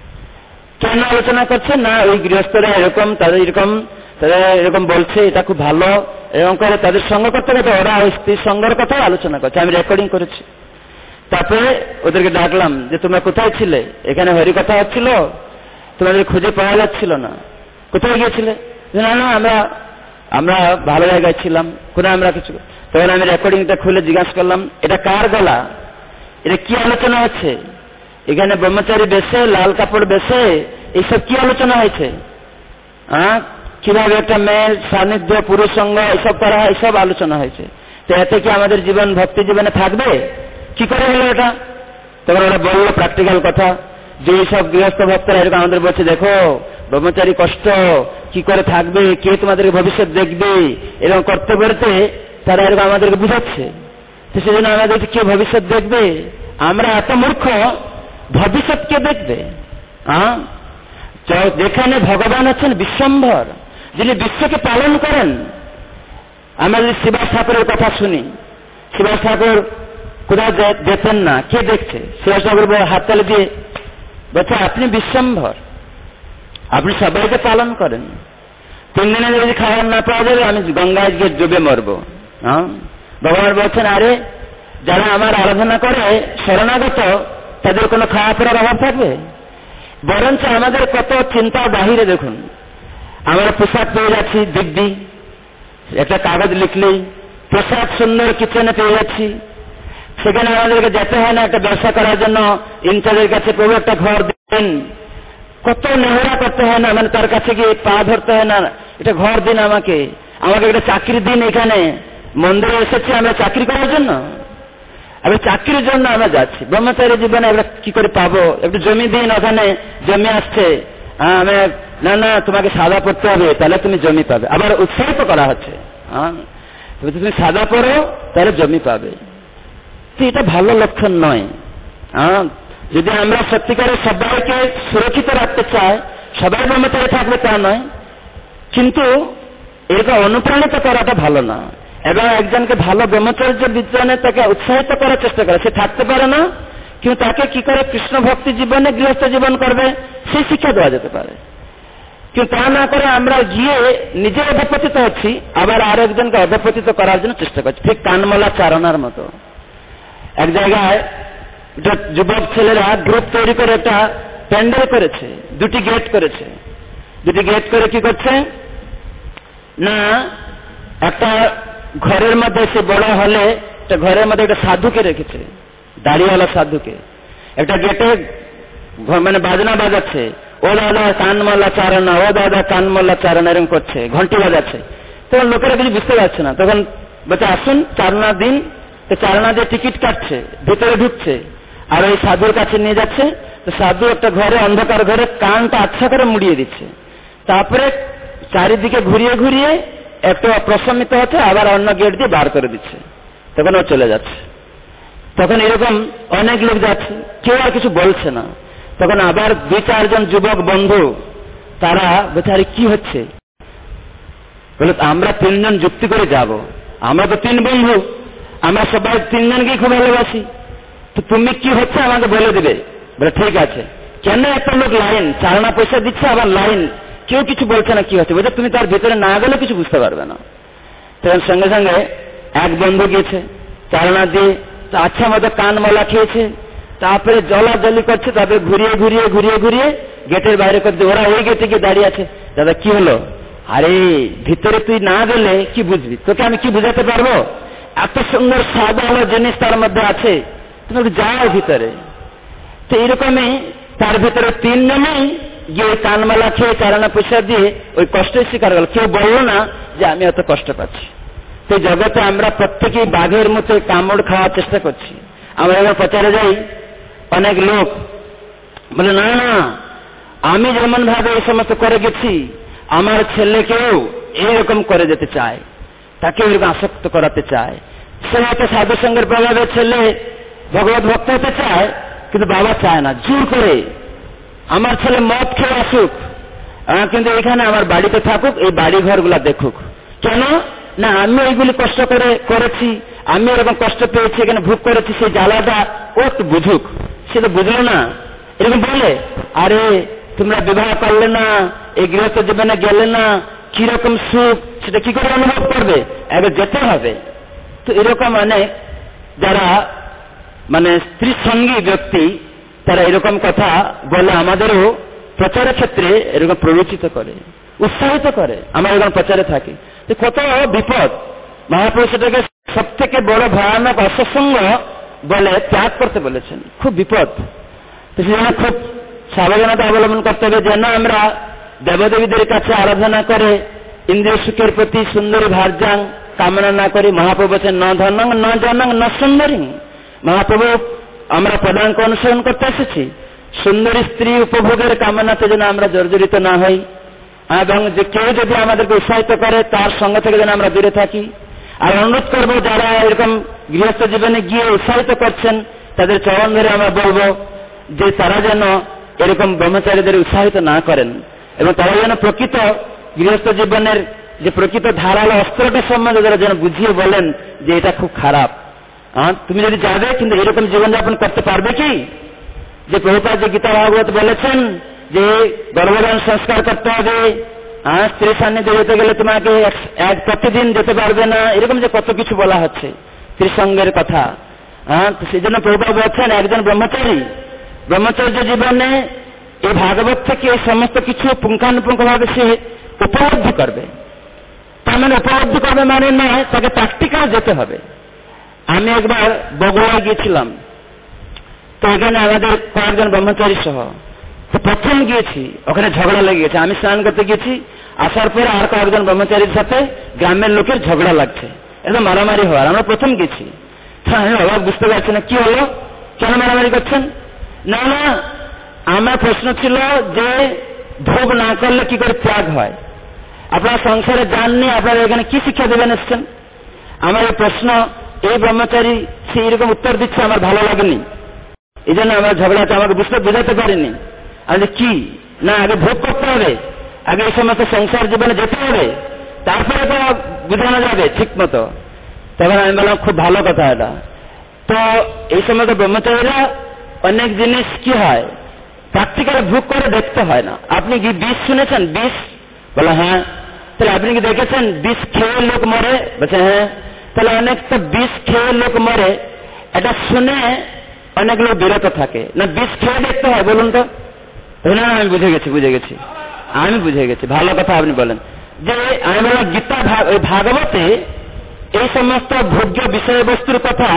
A: কেন আলোচনা করছে না ওই গৃহস্থরা এরকম, তাদের এরকম, তারা এরকম বলছে, এটা খুব ভালো, এরকম করে তাদের সঙ্গ করতে করতে ওরা ওই স্ত্রীর সঙ্গের কথাও আলোচনা করছে। আমি রেকর্ডিং করেছি। তারপরে ওদেরকে ডাকলাম যে তোমরা কোথায় ছিলে? এখানে হরি কথা হচ্ছিল, তোমাদের খুঁজে পাওয়া যাচ্ছিল না, কোথায় গিয়েছিলে? না না আমরা আমরা ভালো জায়গায় ছিলাম, কোনো আমরা কিছু। তখন আমি রেকর্ডিংটা খুলে জিজ্ঞাসা করলাম এটা কার গলা, এটা কি আলোচনা হচ্ছে? এখানে ব্রহ্মচারী বেশে, লাল কাপড় বেশে এইসব কি আলোচনা হয়েছে? হ্যাঁ, কিভাবে একটা মেয়ের সান্নিধ্য, পুরুষ সঙ্গ এইসব করা হয়, এইসব আলোচনা হয়েছে। তো এতে কি আমাদের জীবন ভক্তি জীবনে থাকবে? কি করে হলো এটা? তখন ওরা বললো প্র্যাকটিক্যাল কথা, যে এইসব গৃহস্থ ভক্তরা এরকম আমাদের বলছে, দেখো ব্রহ্মচারী কষ্ট, কি করে থাকবে, কে তোমাদেরকে ভবিষ্যৎ দেখবে, এরকম করতে করতে তারা এরকম আমাদেরকে বুঝাচ্ছে। তো সেজন্য আমাদেরকে কে ভবিষ্যৎ দেখবে? আমরা এত মূর্খ, ভবিষ্যৎ কে দেখবে? হ্যাঁ, যেখানে ভগবান আছেন বিশ্বম্ভর, যিনি বিশ্বকে পালন করেন। আমরা যদি শিবাস ঠাকুরের কথা শুনি, শিবাস ঠাকুর কোথাও যেতেন না, কে দেখছে? শিবাস ঠাকুর হাততালি দিয়ে বলছে আপনি বিশ্বম্ভর, আপনি সবাইকে পালন করেন। তিন দিনে যদি খাবার না পাওয়া যাবে আমি গঙ্গায় গিয়ে ডুবে মরবো। হ্যাঁ, ভগবান বলছেন আরে যারা আমার আরাধনা করে শরণাগত, তাদের কোনো খাওয়া পড়ার অভাব থাকবে? বরঞ্চ আমাদের কত চিন্তা বাহিরে দেখুন, আমরা পোশাক পেয়ে যাচ্ছি দিব্যি, একটা কাগজ লিখলেই পোশাক সুন্দর কিচেনে পেয়ে যাচ্ছি, সেখানে আমাদেরকে যেতে হয় না একটা ব্যবসা করার জন্য ইনচার্জের কাছে, প্রভু একটা ঘর দিন, কত নেহরা করতে হয় না, মানে তার কাছে গিয়ে পা ধরতে হয় না, এটা ঘর দিন আমাকে, আমাকে একটা চাকরি দিন, এখানে মন্দিরে এসেছি আমরা চাকরি করার জন্য। এবার চাকরির জন্য আমরা যাচ্ছি, ব্রহ্মচারী জীবনে আমরা কি করে পাবো, একটু জমি দিন, ওখানে জমি আসছে, আমি না না তোমাকে সাদা পড়তে হবে তাহলে তুমি জমি পাবে, আবার উৎসাহিত করা হচ্ছে, হ্যাঁ তুমি সাদা পড়ো তাহলে জমি পাবে। তো এটা ভালো লক্ষণ নয়। হ্যাঁ, যদি আমরা সত্যিকারের সবাইকে সুরক্ষিত রাখতে চাই, সবাই ব্রহ্মচারী থাকবে তা নয়, কিন্তু এরকম অনুপ্রাণিত করাটা ভালো না। এবং একজনকে ভালো ব্রহ্মচর্য বিজ্ঞানে তাকে উৎসাহিত করার চেষ্টা করে, সে থাকতে পারে না কিন্তু তাকে কি করে কৃষ্ণ ভক্তি জীবনে গৃহস্থ জীবন করবে সেই শিক্ষা দেওয়া যেতে পারে। কিন্তু তা না করে আমরা গিয়ে নিজে অধঃপতিত হচ্ছি, আবার আরো একজনকে অধঃপতিত করার জন্য চেষ্টা করছি, ঠিক কানমলা চারণার মতো। এক জায়গায় যুবক ছেলেরা গ্রুপ তৈরি করে একটা প্যান্ডেল করেছে, দুটি গেট করেছে। দুটি গেট করে কি করছে না, একটা ঘরের মধ্যে সে বড় হলে একটা ঘরের মধ্যে একটা সাধুকে রেখেছে, দাড়িওয়ালা সাধুকে। একটা গেটে মানে বাজনা বাজাচ্ছে, ও দাদা কানমলা চারণা, ও দাদা কানমলা চারণা এরকম করছে, ঘন্টি বাজাচ্ছে। তখন লোকেরা কিছু বুঝতে পারছে না, তখন বলছে আসুন চারণা দিন। তো চারণা দিয়ে টিকিট কাটছে, ভেতরে ঢুকছে আর ওই সাধুর কাছে নিয়ে যাচ্ছে। তো সাধু একটা ঘরে, অন্ধকার ঘরে কানটা আচ্ছা করে মুড়িয়ে দিচ্ছে, তারপরে চারিদিকে ঘুরিয়ে ঘুরিয়ে একটু প্রশমিত হচ্ছে, আবার অন্য গেট দিয়ে বার করে দিচ্ছে, তখন ও চলে যাচ্ছে। তখন এরকম অনেক লোক যাচ্ছে, কেউ আর কিছু বলছে না। তখন আবার দুই চারজন যুবক বন্ধু তারা বলছে আরে কি হচ্ছে, বলে আমরা তিনজন যুক্তি করে যাব, আমরা তো তিন বন্ধু, আমরা সবাই তিনজনকেই খুব ভালোবাসি, তো তুমি কি হচ্ছে আমাকে বলে দিবে। বলে ঠিক আছে। কেন একটা লোক লাইন চারণা পয়সা দিচ্ছে, আবার লাইন কেউ কিছু বলছে না কি হচ্ছে, বলছে তুমি তার ভেতরে না গেলে কিছু বুঝতে পারবে না। তখন সঙ্গে সঙ্গে এক বন্ধু গিয়েছে চারণা দিয়ে, আচ্ছা মতো কানমলা খেয়েছে, তারপরে জলাজলি করছে, তারপরে ঘুরিয়ে ঘুরিয়ে ঘুরিয়ে ঘুরিয়ে গেটের বাইরে করছে। ওরা ওই গেটে গিয়ে দাঁড়িয়ে আছে, দাদা কি হলো, আরে ভিতরে তুই না গেলে কি বুঝবি, তোকে আমি কি বুঝাতে পারবো, এত সুন্দর সাদা আলো জিনিস তার মধ্যে আছে, তুমি যাও ভিতরে। তো এইরকমই তার ভিতরে তিনজনেই গিয়ে কানমালা খেয়ে চারানা পয়সা দিয়ে ওই কষ্টের শিকার গেল, কেউ বললো না যে আমি এত কষ্ট পাচ্ছি। তো জগতে আমরা প্রত্যেকেই বাঘের মতো কামড় খাওয়ার চেষ্টা করছি। আমরা যখন প্রচারে যাই, অনেক লোক বলে না না আমি যেমন ভাবে এই সমস্ত করে গেছি, আমার ছেলেকেও এইরকম করে যেতে চায়, তাকে এরকম আসক্ত করাতে চায়। সে হয়তো সাধু সঙ্গের প্রভাবে ছেলে ভগবত ভক্ত হতে চায়, কিন্তু বাবা চায় না, জোর করে আমার ছেলে মদ খেয়ে আসুক, কিন্তু এখানে আমার বাড়িতে থাকুক, এই বাড়ি ঘরগুলা দেখুক। কেন না আমি এইগুলি কষ্ট করে করেছি, আমি এরকম কষ্ট পেয়েছি, এখানে ভোগ করেছি, সেই জ্বালাটা ও একটু বুঝুক। সে তো বুঝলো না, এরকম বলে আরে তোমরা বিবাহ করলে না, এই গৃহস্থ জীবনে গেলে না, কিরকম সুখ সেটা কি করে অনুভব করবে, একবার যেতে হবে। তো এরকম অনেক যারা মানে স্ত্রী সঙ্গী ব্যক্তি তারা এরকম কথা বলে আমাদেরও প্রচারের ক্ষেত্রে এরকম প্ররোচিত করে, উৎসাহিত করে, আমরা এরকম প্রচারে থাকি। কত বিপদ, মহাপুরুষ সেটাকে সব থেকে বড় ভয়ানক অসৎসঙ্গ বলে ত্যাগ করতে বলেছেন, খুব বিপদ। তো সেজন্য খুব সাবধানতা অবলম্বন করতে হবে, যেন আমরা দেবদেবীদের কাছে আরাধনা করে ইন্দ্রিয় সুখের প্রতি সুন্দরী ভার্যাং কামনা না করি। মহাপ্রভু বলছেন ন ধর্মাং ন জনাং ন সুন্দরী। মহাপ্রভু আমরা প্রধানকে অনুসরণ করতে এসেছি, সুন্দরী স্ত্রী উপভোগের কামনাতে যেন আমরা জর্জরিত না হই, এবং যে কেউ যদি আমাদেরকে উৎসাহিত করে তার সঙ্গে থেকে যেন আমরা দূরে থাকি। আর অনুরোধ করবো যারা এরকম গৃহস্থ জীবনে গিয়ে উৎসাহিত করছেন তাদের চরণ ধরে আমরা বলবো যে তারা যেন এরকম ব্রহ্মচারীদের উৎসাহিত না করেন, এবং তারা যেন প্রকৃত গৃহস্থ জীবনের যে প্রকৃত ধারালো অস্ত্রটা সম্বন্ধে তারা যেন বুঝিয়ে বলেন যে এটা খুব খারাপ। তুমি যদি যাবে কিন্তু এরকম জীবনযাপন করতে পারবে কি? যে প্রভুপাদ যে গীতা ভাগবত বলেছেন যে গর্ভধারণ সংস্কার করতে হবে, স্ত্রী সান্নিধ্যে যেতে গেলে তোমাকে এক প্রতিদিন যেতে পারবে না, এরকম যে কত কিছু বলা হচ্ছে ত্রিসঙ্গের কথা। হ্যাঁ, সেই জন্য প্রভুপাদ বলছেন একজন ব্রহ্মচারী ব্রহ্মচর্য জীবনে এই ভাগবত থেকে এই সমস্ত কিছু পুঙ্খানুপুঙ্খ ভাবে সে উপলব্ধি করবে। তার মানে উপলব্ধি করবে মানে নয়, তাকে প্র্যাকটিক্যাল যেতে হবে। আমি একবার বগুড়ায় গিয়েছিলাম, তো এখানে আমাদের কয়েকজন ব্রহ্মচারী সহ তো প্রথম গিয়েছি, ওখানে ঝগড়া লেগে গেছে। আমি স্নান করতে গেছি, আসার পরে আর কয়েকজন ব্রহ্মচারীর সাথে গ্রামের লোকের ঝগড়া লাগছে, একদম মারামারি হওয়ার। আমরা প্রথম গেছি, আমি অবাক, বুঝতে পারছি না কি হলো, কেন মারামারি করছেন? না না, আমার প্রশ্ন ছিল যে ভোগ না করলে কি করে ত্যাগ হয়? আপনারা সংসারে যাননি, আপনারা এখানে কি শিক্ষা দেবেন এসছেন? আমার এই প্রশ্ন এই ব্রহ্মচারী সে এরকম উত্তর দিচ্ছে, আমার ভালো লাগেনি। এই জন্য আমার ঝগড়াটা আমাকে বুঝতে বোঝাতে পারেনি। আমি কি না, আগে ভোগ করতে হবে, আগে এই সমস্ত সংসার জীবনে যেতে হবে, তারপরে তো বোঝানো যাবে ঠিক মতো। তখন আমি বললাম খুব ভালো কথা এটা। তো এই সমস্ত ব্রহ্মচারীরা অনেক জিনিস কি হয় প্র্যাকটিক্যালি ভোগ করে দেখতে হয় না। আপনি কি বিষ শুনেছেন? বিষ? বলে হ্যাঁ। তাহলে আপনি কি দেখেছেন বিষ খেয়ে লোক মরে? বলছে হ্যাঁ। তাহলে অনেক তো বিষ খেয়ে লোক মরে, এটা শুনে অনেক লোক বিরত থাকে না। বিষ খেয়ে দেখতে হয়, বলুন তো। না আমি বুঝে গেছি বুঝে গেছি আমি বুঝে গেছি ভালো কথা আপনি বলেন। যে আমি বললাম গীতা ভাগবতে এই সমস্ত ভোগ্য বিষয়বস্তুর কথা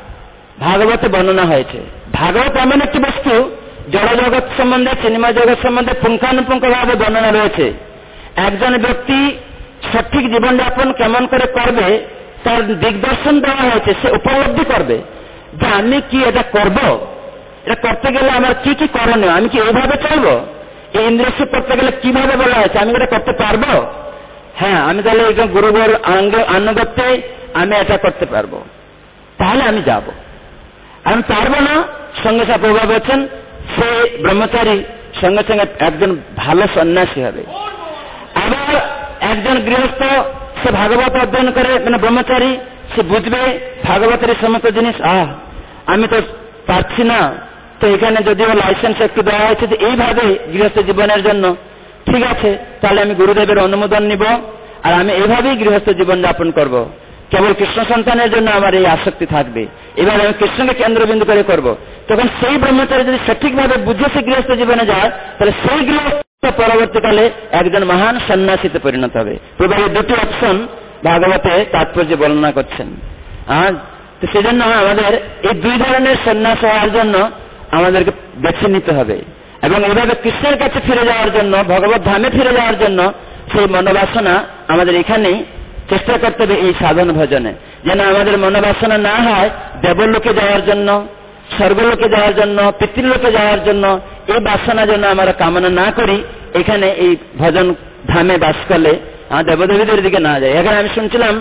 A: ভাগবতে বর্ণনা হয়েছে। ভাগবত এমন একটি বস্তু, জড় জগৎ সম্বন্ধে, সিনেমা জগৎ সম্বন্ধে পুঙ্খানুপুঙ্খ ভাবে বর্ণনা রয়েছে। একজন ব্যক্তি সঠিক জীবনযাপন কেমন করে করবে তার দিগদর্শন দেওয়া হয়েছে। সে উপলব্ধি করবে যে আমি কি এটা করব, এটা করতে গেলে আমার কি কি করণীয়, আমি কি এইভাবে চলবো, এই ইন্দ্রিয় করতে গেলে কিভাবে বলা হয়েছে, আমি এটা করতে পারবো। হ্যাঁ, আমি তাহলে এই গুরুবর আনুগত্যে আমি এটা করতে পারবো, তাহলে আমি যাব। আমি পারবো না, সঙ্গে সঙ্গে প্রভাব হচ্ছেন সে ব্রহ্মচারী সঙ্গে সঙ্গে একজন ভালো সন্ন্যাসী হবে। আবার একজন গৃহস্থ সে ভাগবত অধ্যয়ন করে, মানে ব্রহ্মচারী, সে বুঝবে ভাগবতের সমস্ত জিনিস। আহ আমি তো পারছি না, তো এখানে যদিও লাইসেন্স একটু দেওয়া হয়েছে যে এইভাবে গৃহস্থ জীবনের জন্য, ঠিক আছে তাহলে আমি গুরুদেবের অনুমোদন নিব, আর আমি এইভাবেই গৃহস্থ জীবন যাপন করব। কেবল কৃষ্ণ সন্তানের জন্য আমার এই আসক্তি থাকবে, এবার আমি কৃষ্ণকে কেন্দ্রবিন্দু করে করব। তখন সেই ব্রহ্মচারী যদি সঠিকভাবে বুঝে সে গৃহস্থ জীবনে যায়, তাহলে সেই গৃহস্থ পরবর্তীকালে একজন মহান সন্ন্যাসীতে পরিণত হবে। প্রভু দুটি অপশন ভাগবতে তাৎপর্য বর্ণনা করছেন। আর তো সেজন্য আমাদের এই দুই ধরনের সন্ন্যাস হওয়ার জন্য আমাদেরকে বেছে নিতে হবে, এবং এইভাবে কৃষ্ণের কাছে ফিরে যাওয়ার জন্য, ভগবত ধামে ফিরে যাওয়ার জন্য সেই মনোবাসনা আমাদের এখানেই চেষ্টা করতে হবে। এই সাধন ভজনে যেন আমাদের মনোবাসনা না হয় দেবলোকে যাওয়ার জন্য, স্বর্গলোকে যাওয়ার জন্য, পিতৃলোকে যাওয়ার জন্য, এই বাসনা যেন আমরা কামনা না করি। এখানে এই ভজন ধামে বাস করলে দেবদেবীদের দিকে না যায়। এখানে আমি শুনছিলাম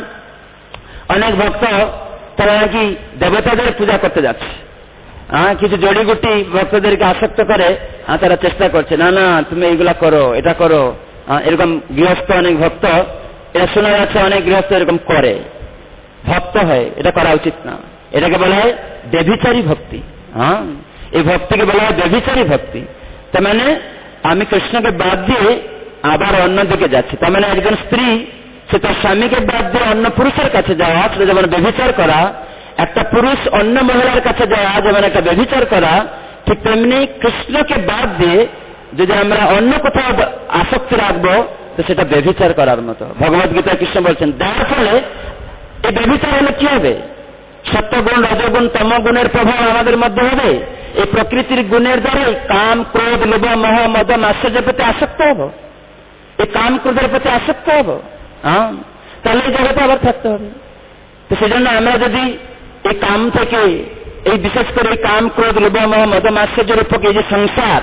A: অনেক ভক্ত তারা নাকি দেবতাদের পূজা করতে যাচ্ছে, হ্যাঁ কিছু জড়িগুটি ভক্তদেরকে আসক্ত করে, হ্যাঁ তারা চেষ্টা করছে না না তুমি এইগুলা করো, এটা করো। এরকম গৃহস্থ অনেক ভক্ত, এটা শোনা যাচ্ছে অনেক গৃহস্থ এরকম করে, ভক্ত হয়। এটা করা উচিত না, এটাকে বলা হয় ব্যভিচারী ভক্তি। হ্যাঁ এই ভক্তিকে বলা হয় ব্যভিচারী ভক্তি। তার মানে আমি কৃষ্ণকে বাদ দিয়ে আবার অন্যদিকে যাচ্ছি। তার মানে একজন স্ত্রী সে তার স্বামীকে বাদ দিয়ে অন্য পুরুষের কাছে যাওয়া, সেটা যেমন ব্যভিচার করা। একটা পুরুষ অন্য মহিলার কাছে যাওয়া যেমন একটা ব্যভিচার করা, ঠিক তেমনি কৃষ্ণকে বাদ দিয়ে যদি আমরা অন্য কোথাও আসক্তি রাখবো তো সেটা ব্যভিচার করার মতো। ভগবত গীতায় কৃষ্ণ বলছেন, যার ফলে এই ব্যভিচার হলে কি হবে? সত্যগুণ, রজগুণ, তমগুণের প্রভাব আমাদের মধ্যে হবে। এই প্রকৃতির গুণের দ্বারাই কাম, ক্রোধ, লোভ, মোহ, মদ, মাৎসর্যের প্রতি আসক্ত হবো, এই কাম ক্রোধের প্রতি আসক্ত হবো। হ্যাঁ তাহলে এই জগতে আবার থাকতে হবে। তো সেজন্য আমরা যদি এই কাম থেকে, এই বিশেষ করে এই কাম, ক্রোধ, লোভ, মোহ, মদ, মাৎসর্যের উপর এই যে সংসার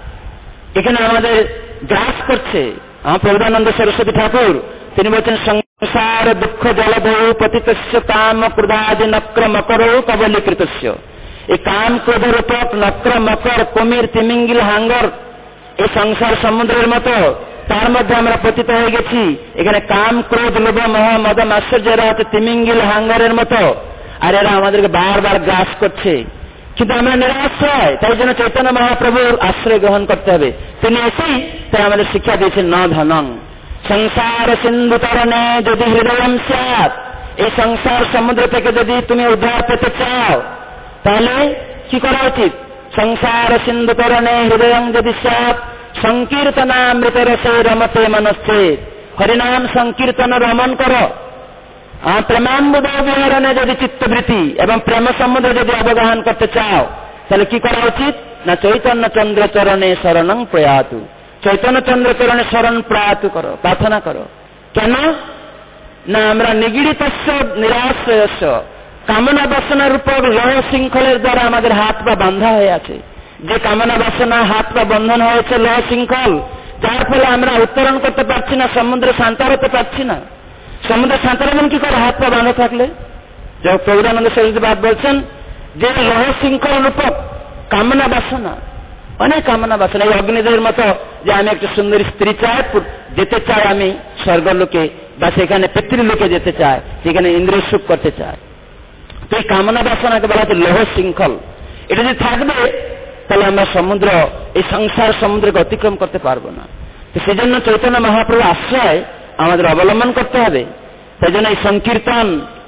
A: এখানে আমাদের গ্রাস করছে, আমার প্রভুদানন্দ সরস্বতী ঠাকুর তিনি বলছেন, সংসার দুঃখ জলধৌ পতিতস্য কাম ক্রোধাদি নক্র মকর কবলীকৃতস্য। এই কাম ক্রোধের উপর নক্র, মকর, কুমির, তিমিঙ্গিল, হাঙ্গর, এই সংসার সমুদ্রের মতো তার মধ্যে আমরা পতিত হয়ে গেছি। এখানে কাম, ক্রোধ, লোভ, মোহ, মদ, মাৎসর্য এরা হচ্ছে তিমিঙ্গিল, হাঙ্গরের মতো, আর এরা আমাদেরকে বারবার গ্রাস করছে। কিন্তু আমরা নিরাশ্রয়, তাই জন্য চৈতন্য মহাপ্রভুর আশ্রয় গ্রহণ করতে হবে। তিনি এসেই তাই আমাদের শিক্ষা দিয়েছেন, ন ধনং সংসার সিন্ধু তরণে যদি হৃদয় স্যাৎ। এই সংসার সমুদ্র থেকে যদি তুমি উদ্ধার পেতে চাও তাহলে কি করা উচিত? সংসার সিন্ধু তরণে হৃদয় যদি স্যাৎ সংকীর্তনামৃত রসে রমতে মনস্থে। হরিনাম সংকীর্তন রমন করো। প্রেমাম্বুদ বিহরণে যদি চিত্তবৃত্তি এবং প্রেম সম্বন্ধে যদি অবগাহন করতে চাও তাহলে কি করা উচিত? না চৈতন্য চন্দ্র চরণে শরণং প্রয়াতু। চৈতন্য চন্দ্র চরণে শরণ প্রয়াতু করো, প্রার্থনা করো। কেন না আমরা নিগৃহীতস্য নিরাশ্রয়স্য কামনা বাসনার উপর লৌহ শৃঙ্খলের দ্বারা আমাদের হাত পা বাঁধা হয়ে আছে। যে কামনা বাসনা হাত পা বন্ধন হয়েছে লৌহ শৃঙ্খল, যার ফলে আমরা উত্তরণ করতে পারছি না, সমুদ্রে সাঁতার হতে পারছি না। সমুদ্রে সাঁতার এমন কি করে হাত পা বাঁধা থাকলে? প্রভুরানন্দ সরস্বতীবাদ বলছেন যে লৌহ শৃঙ্খল রূপক কামনা বাসনা, অনেক কামনা বাসনা, এই অগ্নিদেবের মতো যে আমি একটা সুন্দর স্ত্রী চাই, যেতে চাই আমি স্বর্গলোকে বা সেখানে পিতৃলোকে যেতে চাই, সেখানে ইন্দ্রিয় সুখ করতে চাই। তো এই কামনা বাসনাকে বলা হচ্ছে লৌহ শৃঙ্খল। এটা যদি থাকবে তাহলে আমরা সমুদ্র, এই সংসার সমুদ্রকে অতিক্রম করতে পারবো না। তো সেই জন্য চৈতন্য মহাপ্রভু আশ্রয় আমাদের অবলম্বন করতে হবে। সেই জন্য এই সংকীর্তন,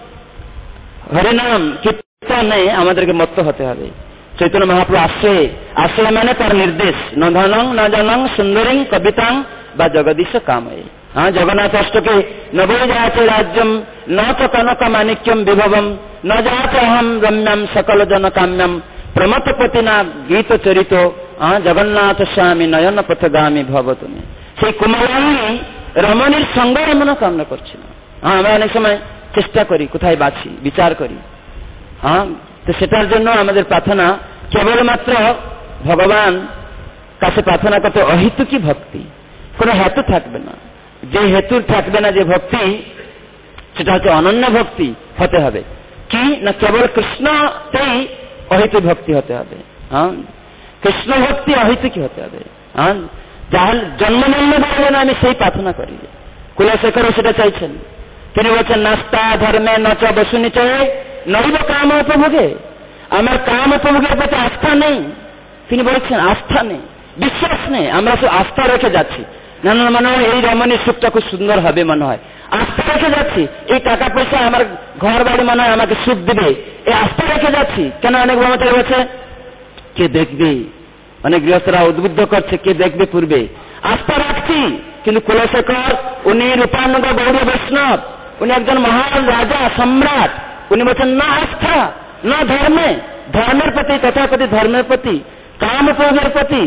A: হরিনাম কীর্তনে আমাদেরকে মত্ত হতে হবে। চৈতন্য মহাপ্রভু আশ্রয়, আশ্রয় মানে তার নির্দেশ, ন ধনং ন জনং সুন্দরী কবিতাং বা জগদীশ কাময়ে। হ্যাঁ, জগন্নাথ অষ্টকে নবৈ যাচে রাজ্যম ন চ কনক মাণিক্যম বিভবম ন যাচ অহম রম্যম সকল জন কাম্যম প্রমতপতিনা গীত চরিত জগন্নাথ স্বামী নয়ন পথগামী ভব তুমি। সেই কুমারাঙ্গী রমণীর সঙ্গ আমরা কামনা করছি না। হ্যাঁ, আমরা অনেক সময় চেষ্টা করি কোথায় বাছি, বিচার করি। হ্যাঁ, তো সেটার জন্য আমাদের প্রার্থনা কেবলমাত্র ভগবান কাছে প্রার্থনা করতে অহেতুকী ভক্তি, কোনো হেতু থাকবে না। যে হেতু থাকবে না, যে ভক্তি, সেটা হচ্ছে অনন্য ভক্তি হতে হবে। কি না, কেবল কৃষ্ণতেই অহেতু ভক্তি হতে হবে। হ্যাঁ, কৃষ্ণ ভক্তি অহেতুকী হতে হবে। হ্যাঁ, যার জন্মজন্ম বলবেন আমি সেই প্রার্থনা করি। কুলশেখরও সেটা চাইছেন। তিনি বলছেন নাস্তা ধর্মে নচ বসুনি চয়ে নৈব কাম উপভোগে। আমার কাম উপভোগের প্রতি আস্থা নেই। তিনি বলছেন আস্থা নেই, বিশ্বাস নেই। আমরা শুধু আস্থা রেখে যাচ্ছি, না না মনে হয় এই রমণীর সুখটা খুব সুন্দর হবে, মনে হয় আস্থা রেখে যাচ্ছি। এই টাকা পয়সা আমার ঘর বাড়ি মনে হয় আমাকে সুখ দিবে, এই আস্থা রেখে যাচ্ছি। কেন অনেক ব্রহ্মচারী বলছে কে দেখবে, অনেক গৃহস্থরা উদ্বুদ্ধ করছে কে দেখবে পূর্বে। আস্থা রাখছি, কিন্তু কুলশেখর উনি রূপানুগ গৌড়ীয় বৈষ্ণব, উনি একজন মহান রাজা সম্রাট। উনি বলছেন না আস্থা না ধর্মে, ধর্মের প্রতি, তথাকথিত ধর্মের প্রতি, কাম উপভোগের প্রতি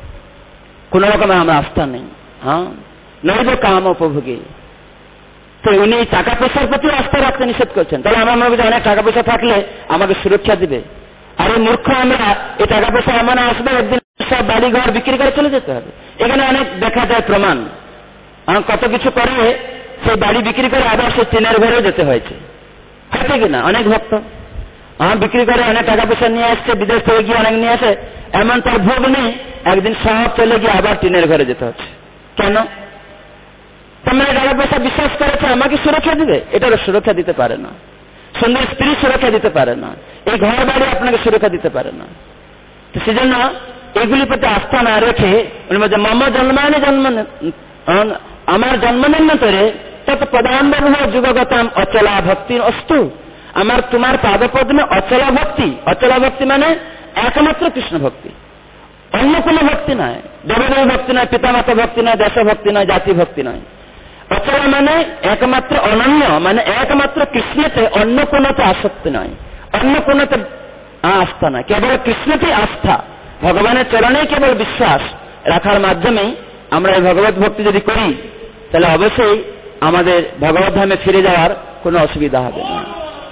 A: কোন রকমের আমরা আস্থা নেই। হ্যাঁ, নৈব কাম উপভোগে। তো উনি টাকা পয়সার প্রতি আস্থা রাখতে নিষেধ করছেন। তাহলে আমার মনে হয় অনেক টাকা পয়সা থাকলে আমাকে সুরক্ষা দিবে। আর এই মূর্খ আমরা এই টাকা পয়সা এমন আসবে একদিন সব বাড়ি ঘর বিক্রি করে চলে যেতে হবে। এখানে অনেক দেখা যায় প্রমাণ, কত কিছু করে সেই বাড়ি বিক্রি করে আবার সে টিনের ঘরে যেতে হয়েছে, হয়েছে কিনা? অনেক ভক্ত আমার বিক্রি করে অনেক টাকা পয়সা নিয়ে আসছে, বিদেশ থেকে গিয়ে অনেক নিয়ে আসে, এমন তার ভোগ নেই, একদিন সব চলে গিয়ে আবার টিনের ঘরে যেতে হচ্ছে। কেন? তোমরা টাকা পয়সা বিশ্বাস করেছে আমাকে সুরক্ষা দিবে, এটারও সুরক্ষা দিতে পারে না। সুন্দর স্ত্রী সুরক্ষা দিতে পারে না, এই ঘর বাড়ি আপনাকে সুরক্ষা দিতে পারে না। তো সেজন্য এগুলির প্রতি আস্থা না রেখে মম জন্মানে জন্ম, আমার জন্ম নিম্নতরে তত পদাম্বর যুগগতাম অচলা ভক্তি অস্তু। আমার তোমার পাদপদ্মে অচলা ভক্তি, অচলা ভক্তি মানে একমাত্র কৃষ্ণ ভক্তি, অন্য কোনো ভক্তি নয়, দেবদেবী ভক্তি নয়, পিতামাতা ভক্তি নয়, দেশভক্তি নয়, জাতি ভক্তি নয়। অচলা মানে একমাত্র, অনন্য মানে একমাত্র কৃষ্ণতে, অন্য কোনোতে আসক্তি নয়, অন্য কোনোতে আস্থা নয়, কেবল কৃষ্ণতে আস্থা, ভগবানের চরণে কেবল বিশ্বাস রাখার মাধ্যমেই আমরা এই ভগবত ভক্তি যদি করি তাহলে অবশ্যই আমাদের ভগবত ধামে ফিরে যাওয়ার কোনো অসুবিধা হবে না।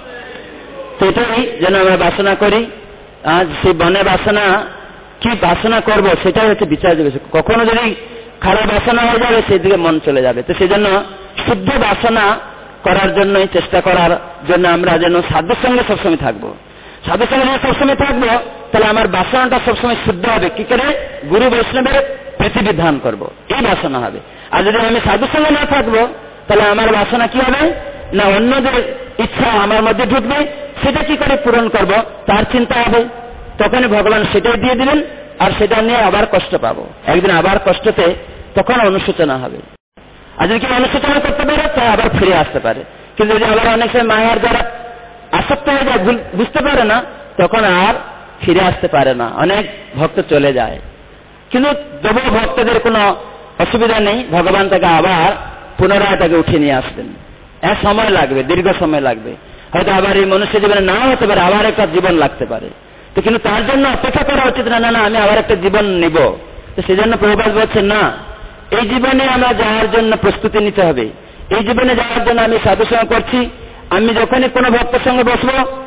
A: তো এটাই যেন আমরা বাসনা করি। আজ সেই বনে বাসনা কি বাসনা করব সেটাই হচ্ছে বিচার দিবস। কখনো যদি খারাপ বাসনা হয়ে যাবে সেই দিকে মন চলে যাবে। তো সেই জন্য শুদ্ধ বাসনা করার জন্যই চেষ্টা করার জন্য আমরা যেন সাধুর সঙ্গে সবসময় থাকবো। সাধুর সঙ্গে যদি সবসময় থাকবো তাহলে আমার বাসনাটা সবসময় শুদ্ধ হবে। কি করে? গুরু বৈষ্ণবের প্রতিবিধান করব, এই বাসনা হবে। আর যদি আমি সাধুর সঙ্গে না থাকবো তাহলে আমার বাসনা কি হবে না, অন্যদের ইচ্ছা আমার মধ্যে ঢুকবে, সেটা কি করে পূরণ করব তার চিন্তা হবে। তখন ভগবান সেটাই দিয়ে দিবেন, আর সেটা নিয়ে আবার কষ্ট পাবো, একদিন আবার কষ্টতে তখন অনুশোচনা হবে। আর যদি কেউ অনুশোচনা করতে পারে তা আবার ফিরে আসতে পারে। কিন্তু যদি আবার অনেক সময় মায়ার দ্বারা আসক্ত হয়ে যায়, বুঝতে পারে না, তখন আর ফিরে আসতে পারে না, অনেক ভক্ত চলে যায়। কিন্তু তবু ভক্তদের কোনো অসুবিধা নেই, ভগবান তাকে আবার পুনরায় তাকে উঠিয়ে নিয়ে আসবেন। এক সময় লাগবে, দীর্ঘ সময় লাগবে, হয়তো আবার এই মনুষ্য জীবনে নাও হতে পারে, আবার একটা জীবন লাগতে পারে। তো কিন্তু তার জন্য অপেক্ষা করা উচিত না, না না আমি আবার একটা জীবন নিব। তো সেজন্য প্রভুপাদ বলছেন না, এই জীবনে আমরা যাওয়ার জন্য প্রস্তুতি নিতে হবে। এই জীবনে যাওয়ার জন্য আমি সাধু সঙ্গ করছি, আমি যখনই কোনো ভক্তের সঙ্গে বসবো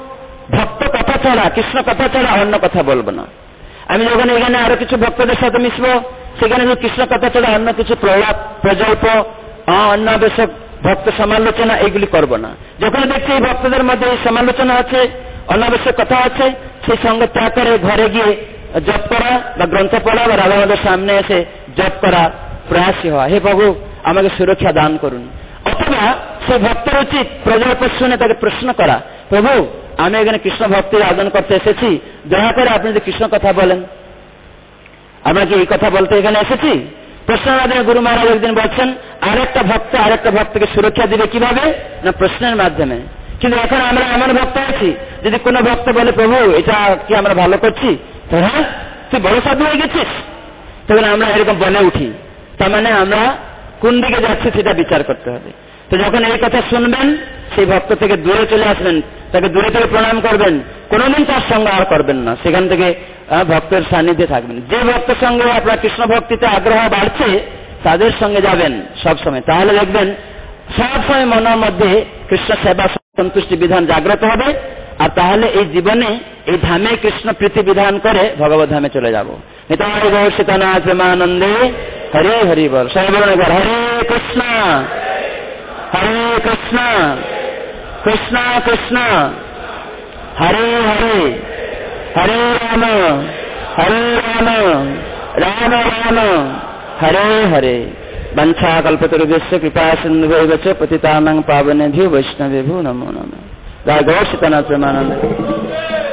A: ভক্ত কথা ছাড়া, কৃষ্ণ কথা ছাড়া অন্য কথা বলবো না। আমি যখন এখানে আরো কিছু ভক্তদের সাথে মিশবো, সেখানে যে কৃষ্ণ কথা ছাড়া অন্য কিছু প্রলাপ, প্রজল্প, অনাবশ্যক ভক্ত সমালোচনা এগুলি করব না। যখন দেখছি এই ভক্তদের মধ্যে এই সমালোচনা আছে, অনাবশ্যক কথা আছে, সেই সঙ্গে ত্যাগ করে ঘরে গিয়ে জপ করা বা গ্রন্থ পড়া বা রাধামাধবের সামনে এসে জপ করা, প্রয়াসী হওয়া, হে প্রভু আমাকে সুরক্ষা দান করুন। অথবা সেই ভক্তের উচিত প্রজল্প শুনে তাকে প্রশ্ন করা, প্রভু আমি এখানে কৃষ্ণ ভক্তির আয়োজন করতে এসেছি, দয়া করে আপনি যে কৃষ্ণ কথা বলেন, আমরা কি এই কথা বলতে এখানে এসেছি? প্রশ্নের মাধ্যমে গুরু মহারাজ একদিন বলছেন, আরেকটা ভক্ত আরেকটা ভক্তকে সুরক্ষা দিবে কিভাবে না প্রশ্নের মাধ্যমে। কিন্তু এখন আমরা এমন ভক্ত আছি, যদি কোনো ভক্ত বলে প্রভু এটা কি আমরা ভালো করছি, তো হ্যাঁ তুই বড় সাধু হয়ে গেছিস, তখন আমরা এরকম বলে উঠি। তার মানে আমরা কোন দিকে যাচ্ছি সেটা বিচার করতে হবে। তো যখন এই কথা শুনবেন, সেই ভক্ত থেকে দূরে চলে আসবেন, তাকে দূরে থেকে প্রণাম করবেন, কোনোদিন তার সঙ্গে আর করবেন না, সেখান থেকে ভক্তের সান্নিধ্যে থাকবেন। যে ভক্তের সঙ্গে আপনার কৃষ্ণ ভক্তিতে আগ্রহ বাড়ছে তাদের সঙ্গে যাবেন সবসময়, তাহলে দেখবেন সবসময় মনের মধ্যে কৃষ্ণ সেবা সন্তুষ্টি বিধান জাগ্রত হবে। আর তাহলে এই জীবনে এই ধামে কৃষ্ণ প্রীতি বিধান করে ভগবত ধামে চলে যাব। নিতাই গৌর সীতানাথ প্রেমানন্দে হরে হরি বল। সবাই বলুন একবার হরে কৃষ্ণ হরে কৃষ্ণ কৃষ্ণ কৃষ্ণ হরে হরে হরে রাম হরে রাম রাম রাম হরে হরে। বঞ্ছা কল্পতরুভ্যশ্চ কৃপা সিন্ধুভ্যশ্চ পতিতানাং পাবনেভ্यो वैष्णवेभ्यो नमो नमः। जय गौर सीतानाथ प्रेमानंद।